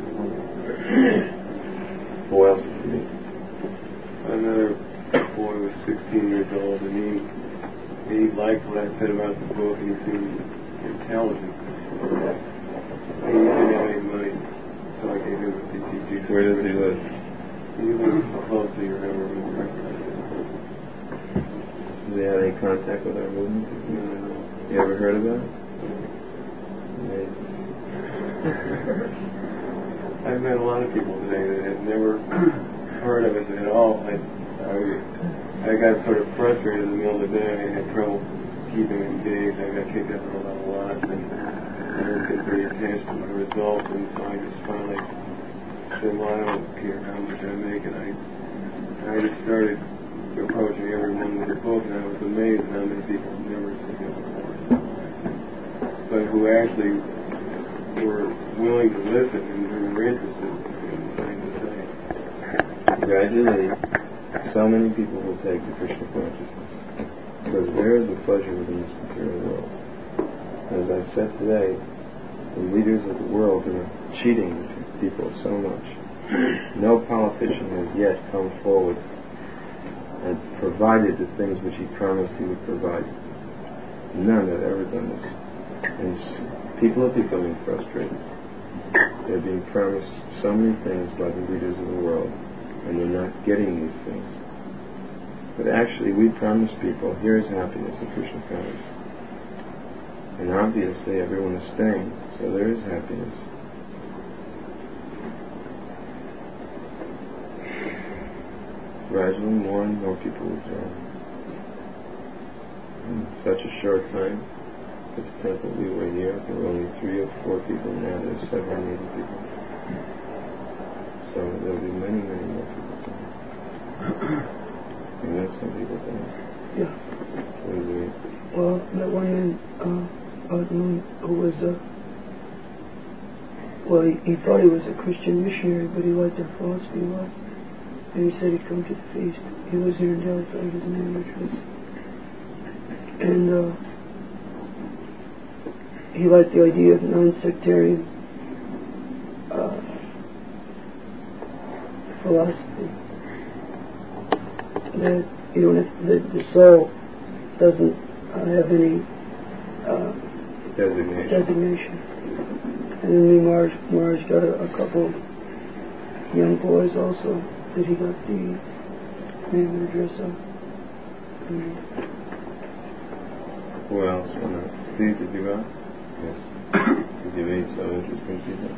Who else did you meet? Another boy was 16 years old, and he liked what I said about the book, and he seemed intelligent. He didn't have any money, so I gave him a BTG. Where does he live? He lives close to your Evergreen. Does he have any contact with our movement? No. You ever heard about it? Amazing. I've met a lot of people today that had never heard of us at all. I got sort of frustrated in the middle of the day. I had trouble keeping engaged. I got kicked out of a lot of lots, and I didn't get very attached to the results, and so I just finally said, well, I don't care how much I make, and I just started approaching everyone with a book, and I was amazed at how many people had never seen it before, but who actually were willing to listen and who were interested in things to say. Gradually, so many people will take to Krishna consciousness because there is a pleasure within this material world. As I said today, the leaders of the world are cheating people so much. No politician has yet come forward and provided the things which he promised he would provide. None have ever done this. And people are becoming frustrated. They're being promised so many things by the leaders of the world, and they're not getting these things. But actually, we promise people, here's happiness in Krishna consciousness. And obviously, everyone is staying, so there is happiness. Gradually, more and more people will join. In such a short time, this temple we were here, there were only 3 or 4 people, now there's 70, 80 people. So there will be many, many more people coming. You met some people coming? Yeah. What do you mean? Well, that one man, who was, he thought he was a Christian missionary, but he liked their philosophy a lot. And he said he'd come to the feast. He was here in Dallas, his name, which was, and he liked the idea of non-sectarian philosophy. That you don't have, that the soul doesn't have any designation. And then Maharaj got a couple of young boys also that he got the name and address of. Who else? Steve, did you go? Yes. Did you meet some interesting people?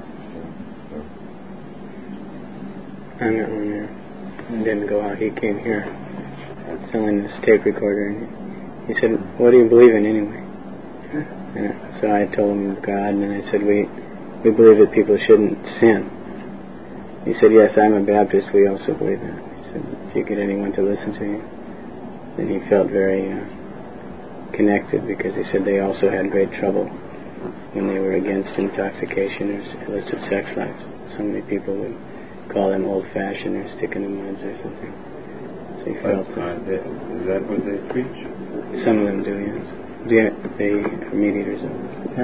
I met one there. He didn't go out. He came here selling this tape recorder, and he said, "What do you believe in anyway?" And so I told him God, and then I said, "We believe that people shouldn't sin." He said, "Yes, I'm a Baptist. We also believe that." He said, "Did you get anyone to listen to you?" And he felt very connected, because he said they also had great trouble when they were against intoxication or illicit sex lives. So many people would call them old-fashioned or stick in the muds or something. So he felt that. Is that what they preach? Some of them do, yes. They are meat eaters of it.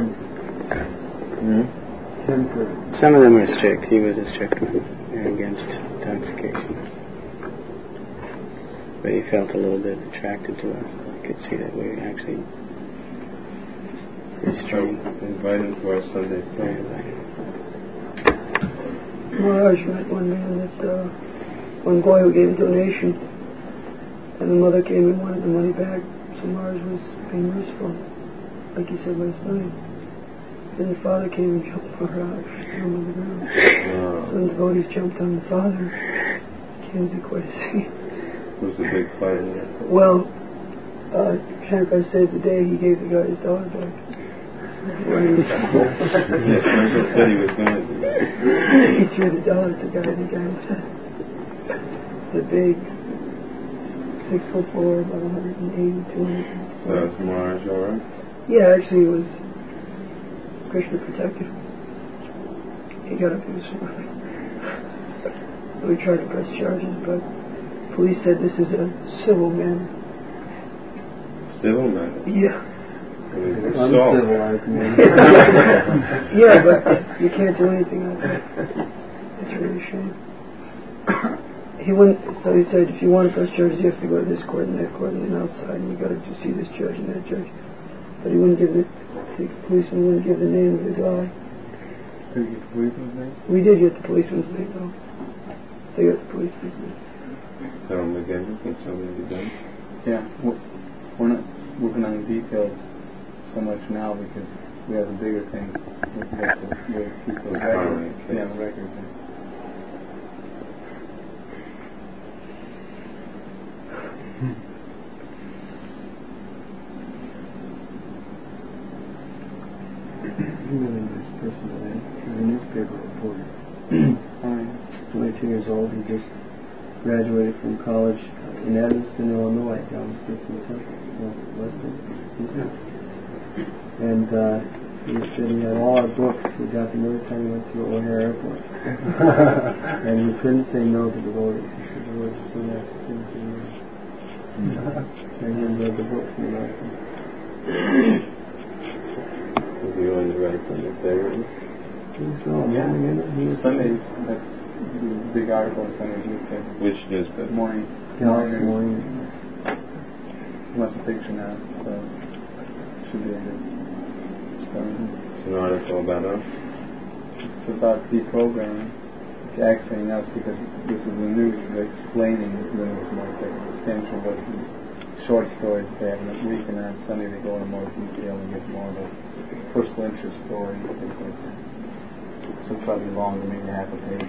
Some of them are strict. He was a strict one. They're against intoxication. But he felt a little bit attracted to us. I could see that we were actually pretty strong. Invite him to our Sunday prayer. Maharaj met one man that, one boy who gave a donation, and the mother came and wanted the money back, so Maharaj was being merciful, like he said last night. Then the father came and jumped Maharaj on the ground. So the devotees jumped on the father. It can't be quite a scene. There was a big fight in there. Well, Shankar saved the day. He gave the guy his dollar back. Yes, Shankar said he was going to do that. He threw the dollar at the guy, and the guy was a big 6'4", about 180, 200. So is Maharaj alright? Yeah, actually it was Krishna protected him. He got up, he was smiling. We tried to press charges, but police said this is a civil matter. Civil matter? Yeah. It was assault. Uncivilized man. Yeah, but you can't do anything like that. It's really a shame. So he said, if you want to press charges, you have to go to this court and that court and then outside, and you got to see this judge and that judge. But he wouldn't give the policeman wouldn't give the name of the guy. Did you get the policeman's name? We did get the policeman's name, though. They got the policeman's name. Tell them again, you think something will be done? Yeah, we're not working on the details so much now because we have the bigger things. We have to keep those records. Yeah, the records. He's a really nice person, man. He's a newspaper reporter. 22 years old. He just graduated from college in Evanston, Illinois, down the street from Temple, Western. And he said he had all our books. He got them every time he went to O'Hare Airport. And he couldn't say no to devotees. He said, the words are so nice, he couldn't say no. And he read the books and he liked them. Was he going to write something favorite? I think so, man. He was Sundays, that's the big article in Sunday's newspaper. Which newspaper? Morning. Galaxy Morning. He wants a picture now, so it should be a good story. It's an article about us? It's about deprogramming. It's actually enough because this is the news explaining the news more substantial what these short stories they have in a week, and then on Sunday they go into more detail and get more of a personal interest story and things like that. So it'll probably be longer, maybe half a page.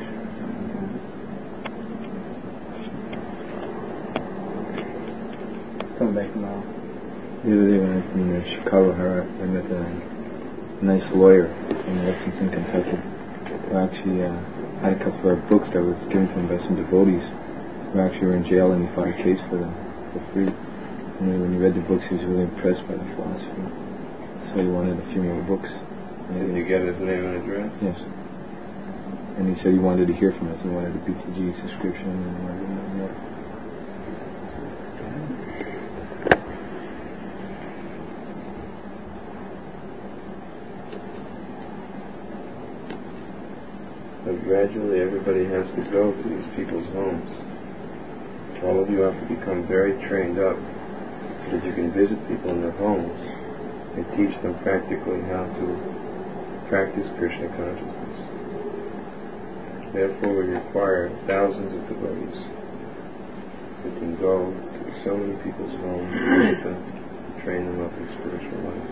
Come back tomorrow. The other day when I was in Chicago, I met a nice lawyer in Lexington, Kentucky, who actually had a couple of books that was given to him by some devotees who actually were in jail, and he fought a case for them for free. And then when he read the books, he was really impressed by the philosophy. So he wanted a few more books. Did you get his name and address? Yes. And he said he wanted to hear from us. He wanted the BTG subscription and he wanted to know more. But gradually everybody has to go to these people's homes. All of you have to become very trained up so that you can visit people in their homes and teach them practically how to practice Krishna consciousness. Therefore we require thousands of devotees who can go to so many people's homes and visit them and train them up in spiritual life.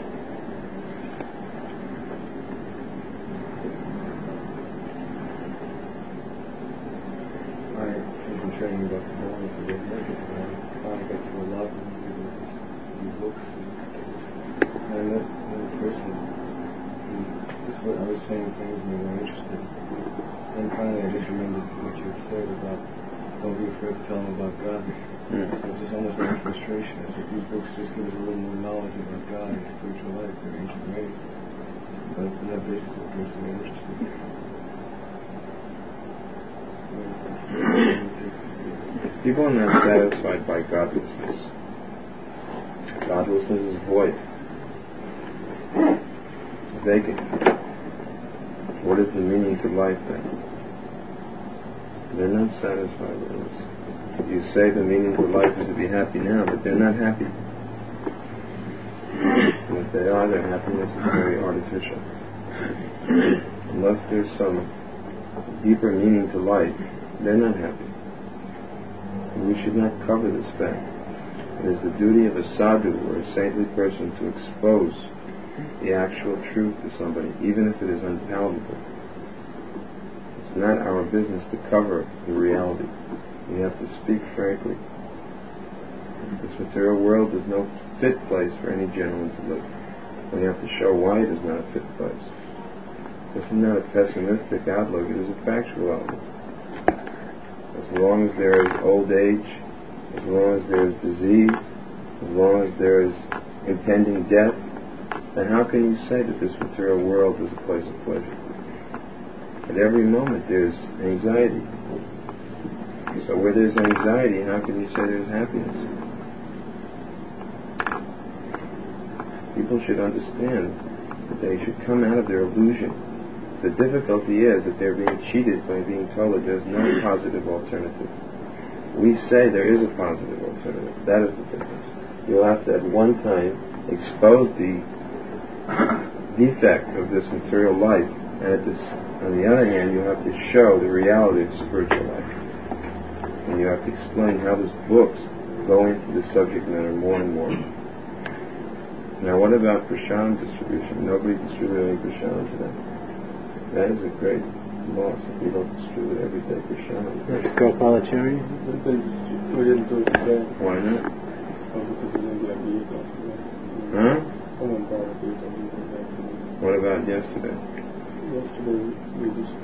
Training about the morning to get records and I finally got to love them these books. And I met a person who just what I was saying things and they were interested. And finally I just remembered what you had said about don't be afraid to tell them about God. So it's just almost like a frustration. I said these books just give us a little more knowledge about God and spiritual life and ancient ways. But that basically makes me interested. People are not satisfied by godlessness. Godlessness is void, vacant. What is the meaning to life then? They're not satisfied with this. You say the meaning to life is to be happy now, but they're not happy. And if they are, their happiness is very artificial. Unless there's some deeper meaning to life, they're not happy. We should not cover this fact. It is the duty of a sadhu or a saintly person to expose the actual truth to somebody, even if it is unpalatable. It's not our business to cover the reality. We have to speak frankly. This material world is no fit place for any gentleman to live. We have to show why it is not a fit place. This is not a pessimistic outlook, it is a factual outlook. As long as there is old age, as long as there is disease, as long as there is impending death, then how can you say that this material world is a place of pleasure? At every moment there is anxiety. You So where there's anxiety, how can you say there's happiness? People should understand that they should come out of their illusion. The difficulty is that they're being cheated by being told that there's no positive alternative. We say there is a positive alternative. That is the difference. You'll have to at one time expose the defect of this material life, and on the other hand, you have to show the reality of spiritual life. And you have to explain how these books go into the subject matter more and more. Now, what about Prasadam distribution? Nobody distributed any Prasadam today. That is a great loss if we don't distribute everyday Prasadam. Let's go Gopalachari. We didn't do it today. Why not? Because we didn't get the ego. Huh? Someone brought up the ego. What about yesterday? Yesterday we just...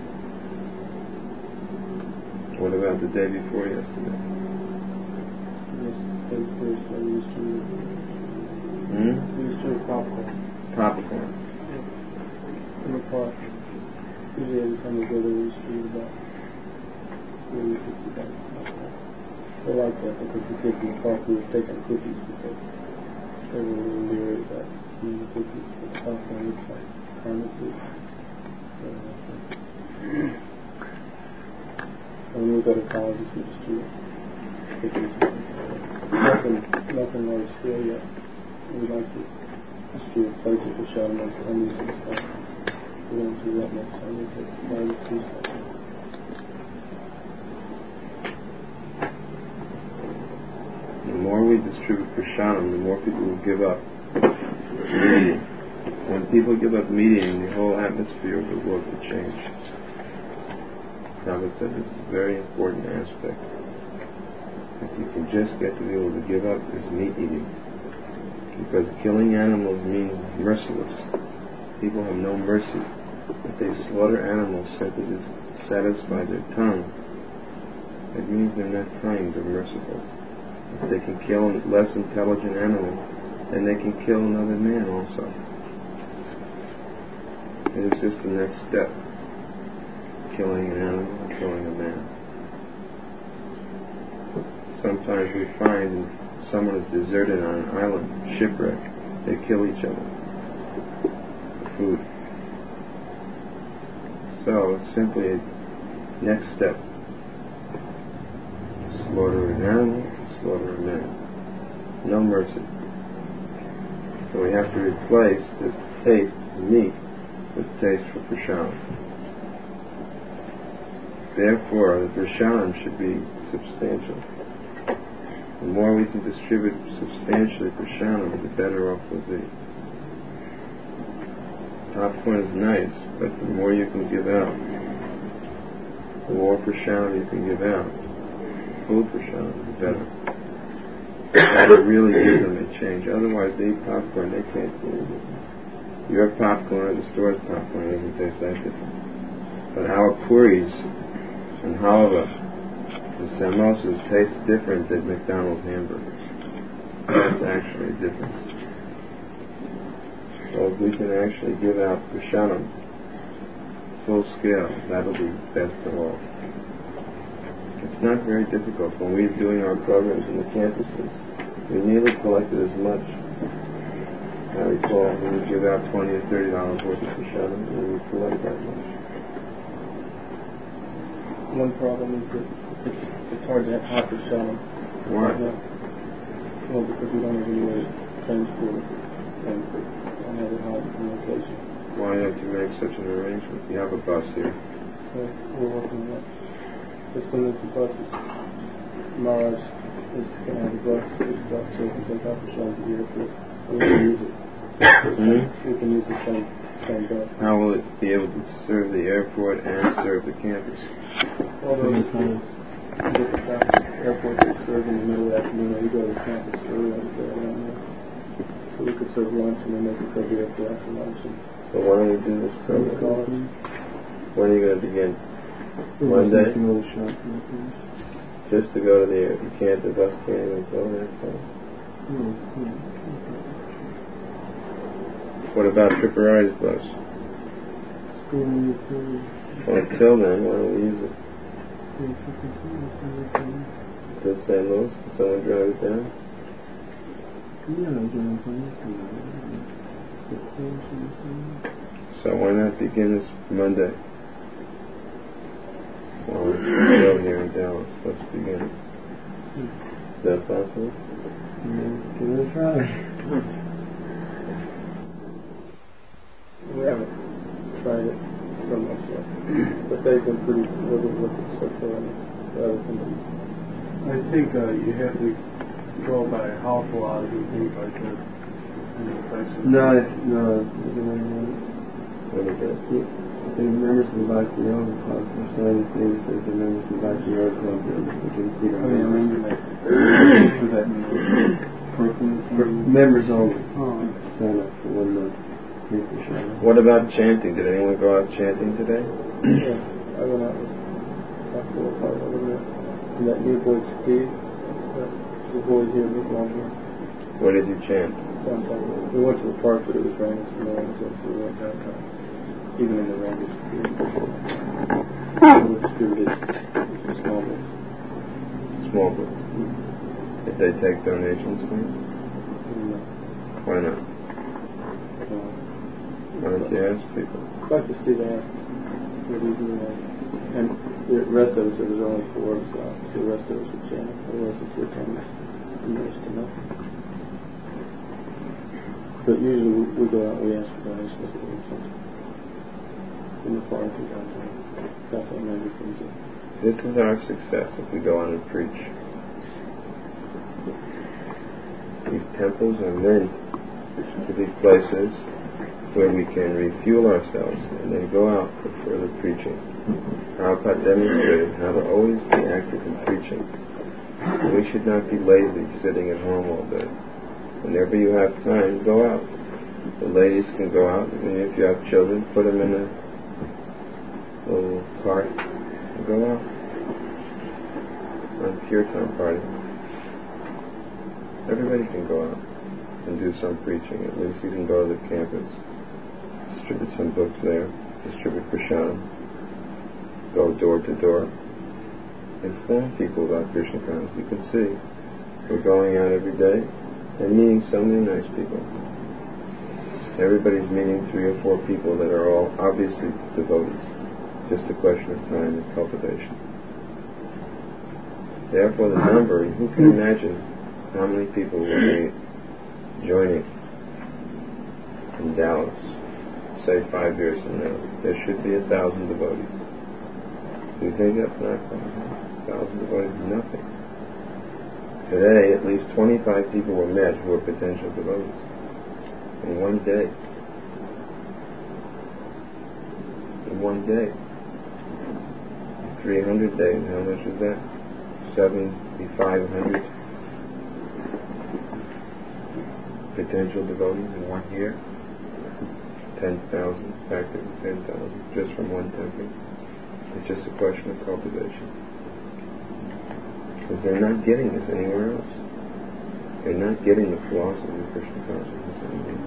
What about the day before yesterday? Yesterday, Thursday, we used to... We used to do popcorn. Popcorn. In the park. Usually every time we go there, we used to eat about 40, 50 bucks. They like that because the kids in the park were taking cookies because they were a little leery about eating the cookies. But the popcorn looks like caramel food. And when we go to colleges, we just do cookies. Nothing large scale yet. We'd like to just do a place at the Prasadam on Sundays and stuff. We're going to do that next Sunday, but Friday, Tuesday. The more we distribute Prasadam, the more people will give up meeting. When people give up meeting, the whole atmosphere of the world will change. Prabhupada said this is a very important aspect. If you can just get to be able to give up this meat eating. Because killing animals means merciless. People have no mercy. If they slaughter animals simply to satisfy their tongue, it means they're not kind or merciful. If they can kill a less intelligent animal, then they can kill another man also. It is just the next step. Killing an animal, killing a man. Sometimes we find someone is deserted on an island, shipwreck, they kill each other for food. So it's simply a next step. Slaughter an animal, slaughter a man. No mercy. So we have to replace this taste for meat with taste for Prasadam. Therefore, the Prasadam should be substantial. The more we can distribute substantially Prasadam, the better off we'll be. Popcorn is nice, but the more you can give out, the more Prasadam you can give out, full Prasadam, the better. That will really give them a change. Otherwise, they eat popcorn, they can't see anything. Your popcorn or the store's popcorn doesn't taste that different. But our puris and halva and samosas taste different than McDonald's hamburgers. That's actually a difference. So if we can actually give out Prasadam full scale, that'll be best of all. It's not very difficult. When we're doing our programs in the campuses, we nearly collected as much. I recall we would give out $20 or $30 worth of Prasadam, and we would collect that much. One problem is that it's hard to have hot Prasadam. Why? Well, because we don't have any way to transport it and have it hot in location. Why don't you make such an arrangement? You have a bus here. We're working on that. As soon as the buses, Maharaj is going to have a bus for stuff so we can take out Prasadam to the airport. We can use it. We can use the same bus. How will it be able to serve the airport and serve the campus? Although it's different times. Airports that serve in the middle of the afternoon, or you go to the campus early on the day around there. So we could serve lunch and then make it go the airport after lunch. So why don't we do this program? When are you going to begin? Monday? Just to go to the bus can't even go there. What about Tripurari's bus? Well, until then, why don't we use it? Is it St. Louis? Did someone drive it down? So why not begin this Monday? Well, it's still here in Dallas. Let's begin. Is that possible? Give it a try. We haven't tried it so much yet, but they've been pretty good with it so far. I think you have to go by house laws and things like that. No, isn't it? What is that? The members of the Bhakti Yoga Club, the sign thing says the members of the Bhakti Yoga Club, which include our members. For members only. Sign up for 1 month. What about chanting? Did anyone go out chanting today? Yeah, I went out with about 4 or 5 of them. And that new boy Steve, the boy here was long here. Where did you chant? Downtown. We went to the park, but it was raining, so no one was able to went downtown. Even in the rain, we distributed small books. Small books. Did they take donations from you? No. Why not? Why don't you ask people? Dr. Steve asked for reason, and the rest of us, there was only 4 of us out, so the rest of us were chanting. Otherwise, it's your time next to nothing. But usually we go out, we ask for donations to do something. In the park and downtown. That's what many things are. This is our success if we go on and preach. These temples are meant to be places where we can refuel ourselves and then go out for further preaching. Prabhupada demonstrated how to always be active in preaching. And we should not be lazy sitting at home all day. Whenever you have time, go out. The ladies can go out, and if you have children, put them in a little cart and go out on kirtan party. Everybody can go out and do some preaching. At least you can go to the campus, distribute some books there, distribute prashadam, go door to door, inform people about Krishna consciousness. You can see we're going out every day and meeting so many nice people. Everybody's meeting 3 or 4 people that are all obviously devotees. Just a question of time and cultivation. Therefore, the number, who can imagine how many people will be joining in Dallas, say 5 years from now? There should be 1,000 devotees. Do you think that's not possible? 1,000 devotees is nothing. Today, at least 25 people were met who were potential devotees. In one day. In one day. 300 days, how much is that? 7,500 potential devotees in 1 year. 10,000, practically 10,000, just from one temple. It's just a question of cultivation. Because they're not getting this anywhere else. They're not getting the philosophy of Krishna consciousness anywhere.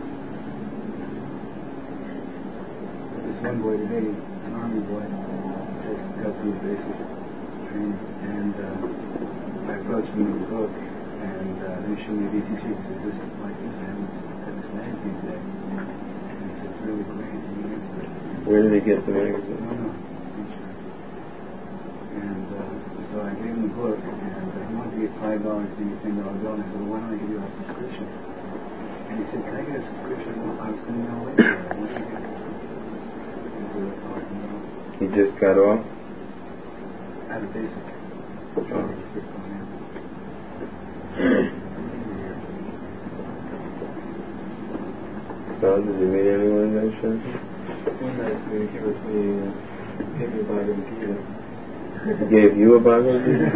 This one boy today, an army boy, has got through basic training, and I approached him with a book, and he showed me BTG. He said, "This is like this, I haven't had this magazine today." And he said, "It's really great." Where did he get the magazine? I don't know. And so I gave him the book, and he wanted to get $5 to give me $10 bill, and I said, "Well, why don't I give you a subscription?" And he said, "Can I get a subscription?" Well, I was going to know later. He just got off? At a basic. Oh. So, did you meet anyone in that show? One night he gave me a Bhagavad Gita. He gave you a Bhagavad Gita?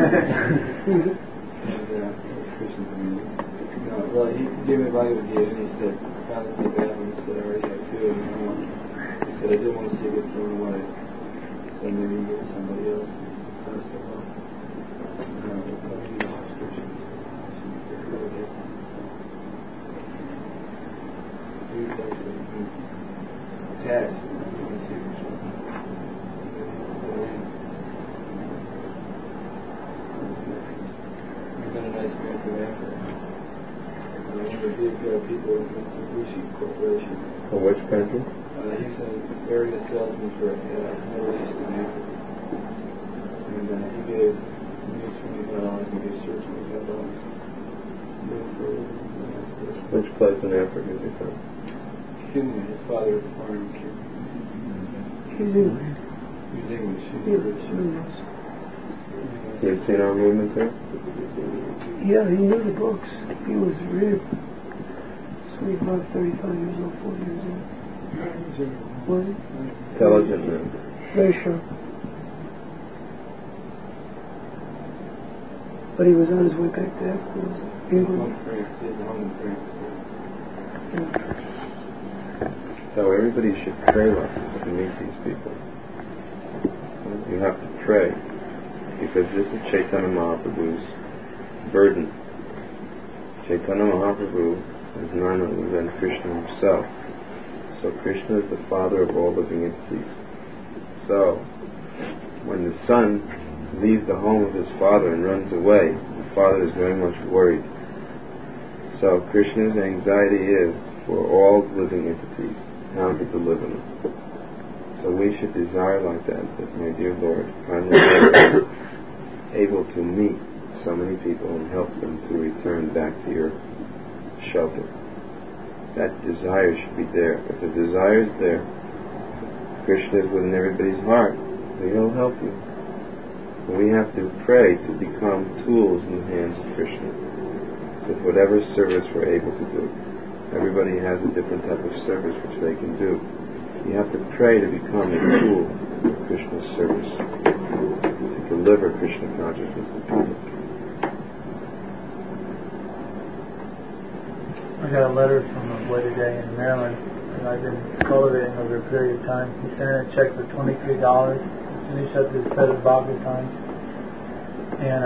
And well, he gave me a Bhagavad Gita and he said, found it in the bathroom. He said, I already have 2 and he said, I didn't want to see it thrown away. So maybe you can give it to somebody else. So I said, well, subscriptions. These actually attached. pension after. They did people in Mitsubishi Corporation. For which pension? He's an area salesman for Middle East and Africa. And he gave me $25 and gave Sir $25. Which place in Africa is he from? Kenya. His father was a farmer in Kenya. He's English. He's English. You've seen our movement there? Yeah, he knew the books. He was really 25, 35 years old, 40 years old. Was he? Intelligent man. Very sharp. But he was on his way back to Africa. England. So everybody should pray like this to meet these people. You have to pray, because this is Chaitanya Mahaprabhu's burden. Chaitanya Mahaprabhu is none other than Krishna himself. So Krishna is the father of all living entities. So when the son leaves the home of his father and runs away, the father is very much worried. So Krishna's anxiety is for all living entities, how to deliver them. So we should desire like that my dear Lord, finally able to meet so many people and help them to return back to your shelter. That desire should be there. If the desire is there, Krishna is within everybody's heart, so he'll help you. And we have to pray to become tools in the hands of Krishna with whatever service we're able to do. Everybody has a different type of service which they can do. You have to pray to become a tool of Krishna's service, to deliver Krishna consciousness to people. I got a letter from a boy today in Maryland that I've been cultivating over a period of time. He sent in a check for $23 to finish up his set of Bhakti times. And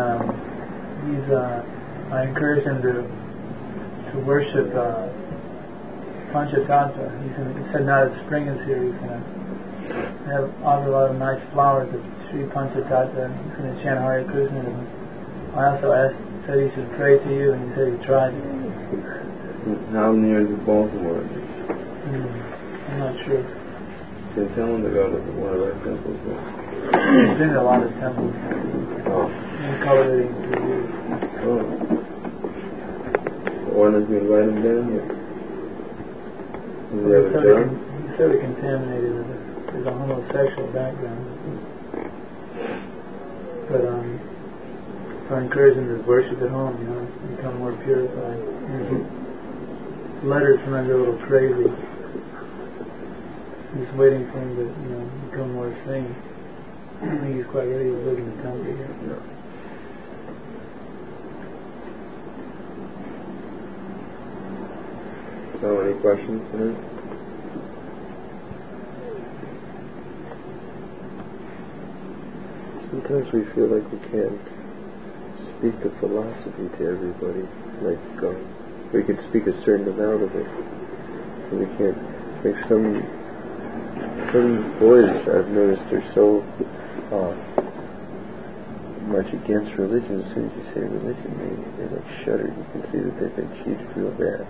I encourage him to worship Panchatattva. He said now that spring is here, he's going to offer a lot of nice flowers of Sri Panchatattva, and he's going to chant Hare Krishna. And I also said he should pray to you, and he said he tried. How near is Baltimore? I'm not sure. Can tell him to go to one of our temples there. He's been to a lot of temples. Oh. He's cultivating for years. Oh. Why don't we invite him down here? Does he have a job? He's sort of contaminated with a homosexual background. But so I encourage him to worship at home, become more purified. Letters sometimes are a little crazy. I'm just waiting for him to, become more sane. I think he's quite ready to live in the country here. No. So, any questions for him? Sometimes we feel like we can't speak the philosophy to everybody. Like, we can speak a certain amount of it. And we can't. Like some boys I've noticed are so much against religion. As soon as you say religion, they like shudder. You can see that they've been cheated real bad.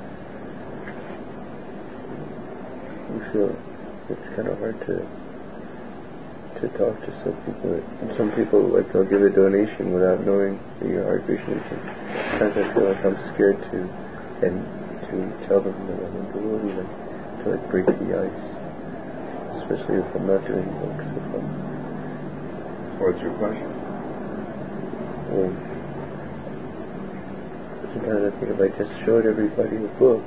You feel it's kind of hard to talk to some people. And some people, like, they'll give a donation without knowing that you're Hare Krishna. Sometimes I feel like I'm scared to tell them that I'm a devotee, to break the ice. Especially if I'm not doing books. What's your question? Well, sometimes I think if I just showed everybody a book,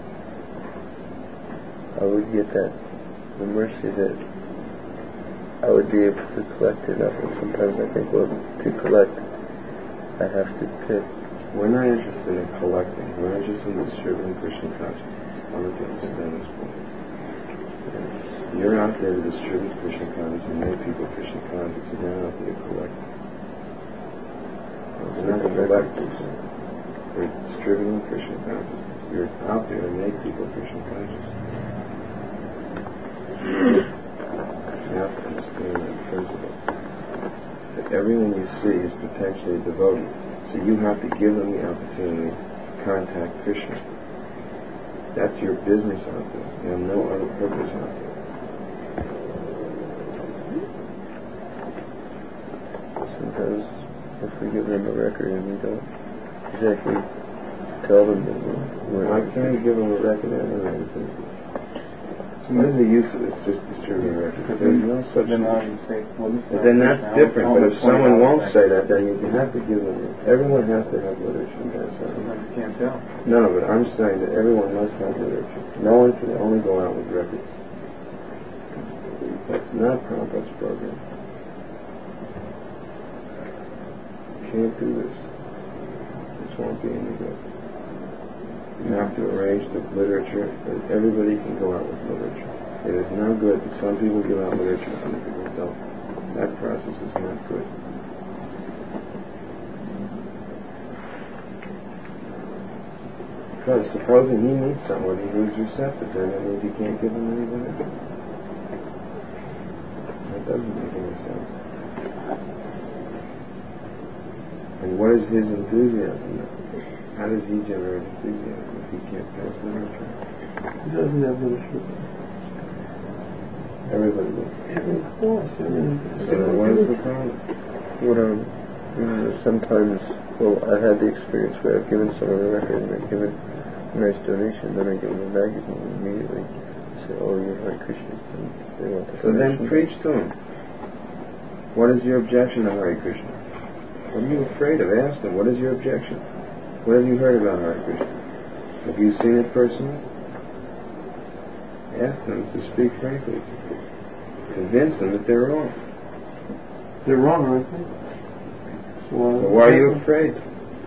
I would get the mercy that I would be able to collect enough. And sometimes I think, well, to collect, I have to pick. We're not interested in collecting. We're interested in distributing Krishna consciousness. I want to understand this point. You're out there to distribute Krishna consciousness and make people Krishna conscious. You're not out there to collect. We're not collectors. We're distributing Krishna consciousness. You're out there to make people Krishna conscious. You have to understand that principle. That everyone you see is potentially a devotee. So you have to give them the opportunity to contact Krishna. That's your business out there. You have no other purpose out there. Sometimes if we give them a record and we don't exactly tell them that we're I can't give them a record anyway. So what is the use of this, just distributing records? There's no such thing. Then that's different, but if someone won't say that, then you have to give them. Everyone has to have literature. Sometimes you can't tell. No, but I'm saying that everyone must have literature. No one can only go out with records. That's not Prabhupada's program. You can't do this. This won't be any good. You have to arrange the literature that everybody can go out with literature. It is no good that some people give out literature and some people don't. That process is not good. Because supposing he meets somebody who's receptive, then that means he can't give him any literature. That doesn't make any sense. And what is his enthusiasm? How does he generate enthusiasm if he can't pass literature? He doesn't have literature. Everybody does. Of course, everyone does. So what is the problem? Sometimes, well, I had the experience where I've given someone a record and I've given a nice donation, then I give them a magazine and immediately say, oh, you're Hare Krishna. And they want the So then preach to him. What is your objection to Hare Krishna? What are you afraid of? Ask them, what is your objection? What have you heard about Hare Krishna? Have you seen it personally? Ask them to speak frankly. Convince them that they're wrong. They're wrong, aren't they? So why are you afraid?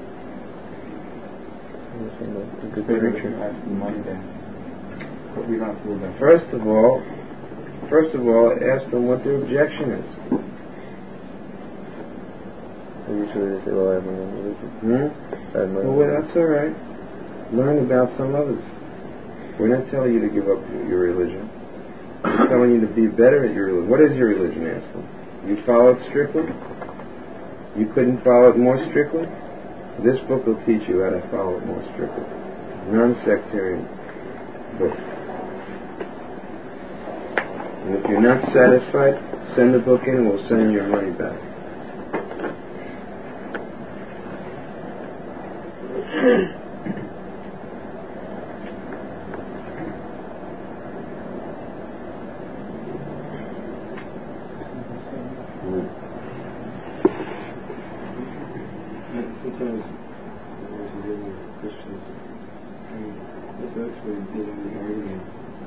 It's better to ask for money then. But we don't have to do that. First of all, ask them what their objection is. Usually they say, well, I have my own religion. Well, that's all right. Learn about some others. We're not telling you to give up your religion. We're telling you to be better at your religion. What is your religion, ask them? You follow it strictly? You couldn't follow it more strictly? This book will teach you how to follow it more strictly. Non-sectarian book. And if you're not satisfied, send the book in and we'll send you your money back. Sometimes those who live with Christians, that's actually dealing with argument.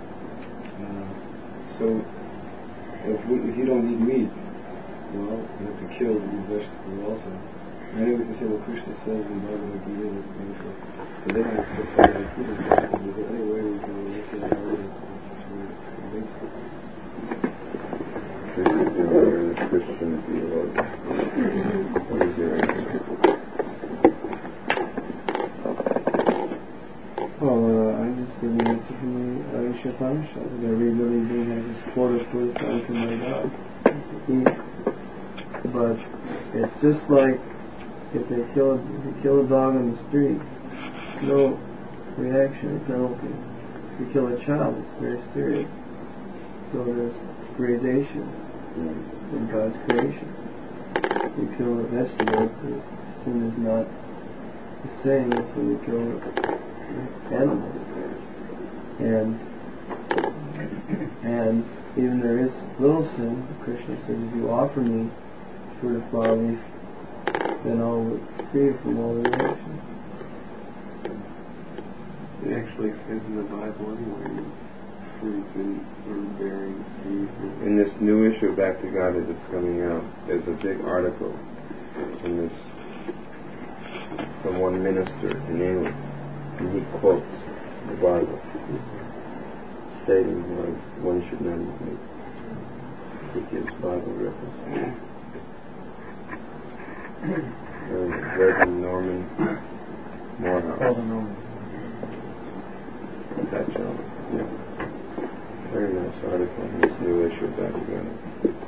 So if you don't eat meat, well, you have to kill the vegetable also. And then we can say, well, Krishna says in Bhagavad Gita that so then I have to say that food is bad, but there's any way we can listen to argument to convince them. This is the Christian theologian. What is your answer? Well, I'm just giving an answer from the Aisha Upanishad that every living being has his quota put aside from their God to eat. But it's just like if you kill a dog on the street, no reaction or penalty. If you kill a child, it's very serious. So there's gradation in God's creation. If you kill a vegetable, the sin is not the same as when you kill animals. And even there is little sin, Krishna says, if you offer me fruit of flower leaf, then I'll free you from all the reactions. It actually says in the Bible anyway, fruits and herb-bearing seeds. In this new issue of Back to God that's coming out, there's a big article in this from one minister in England, and he quotes the Bible, stating why one should not eat meat. He gives Bible references. Reverend Norman Morehouse. That gentleman, yeah. Very nice article in this new issue of Back to God.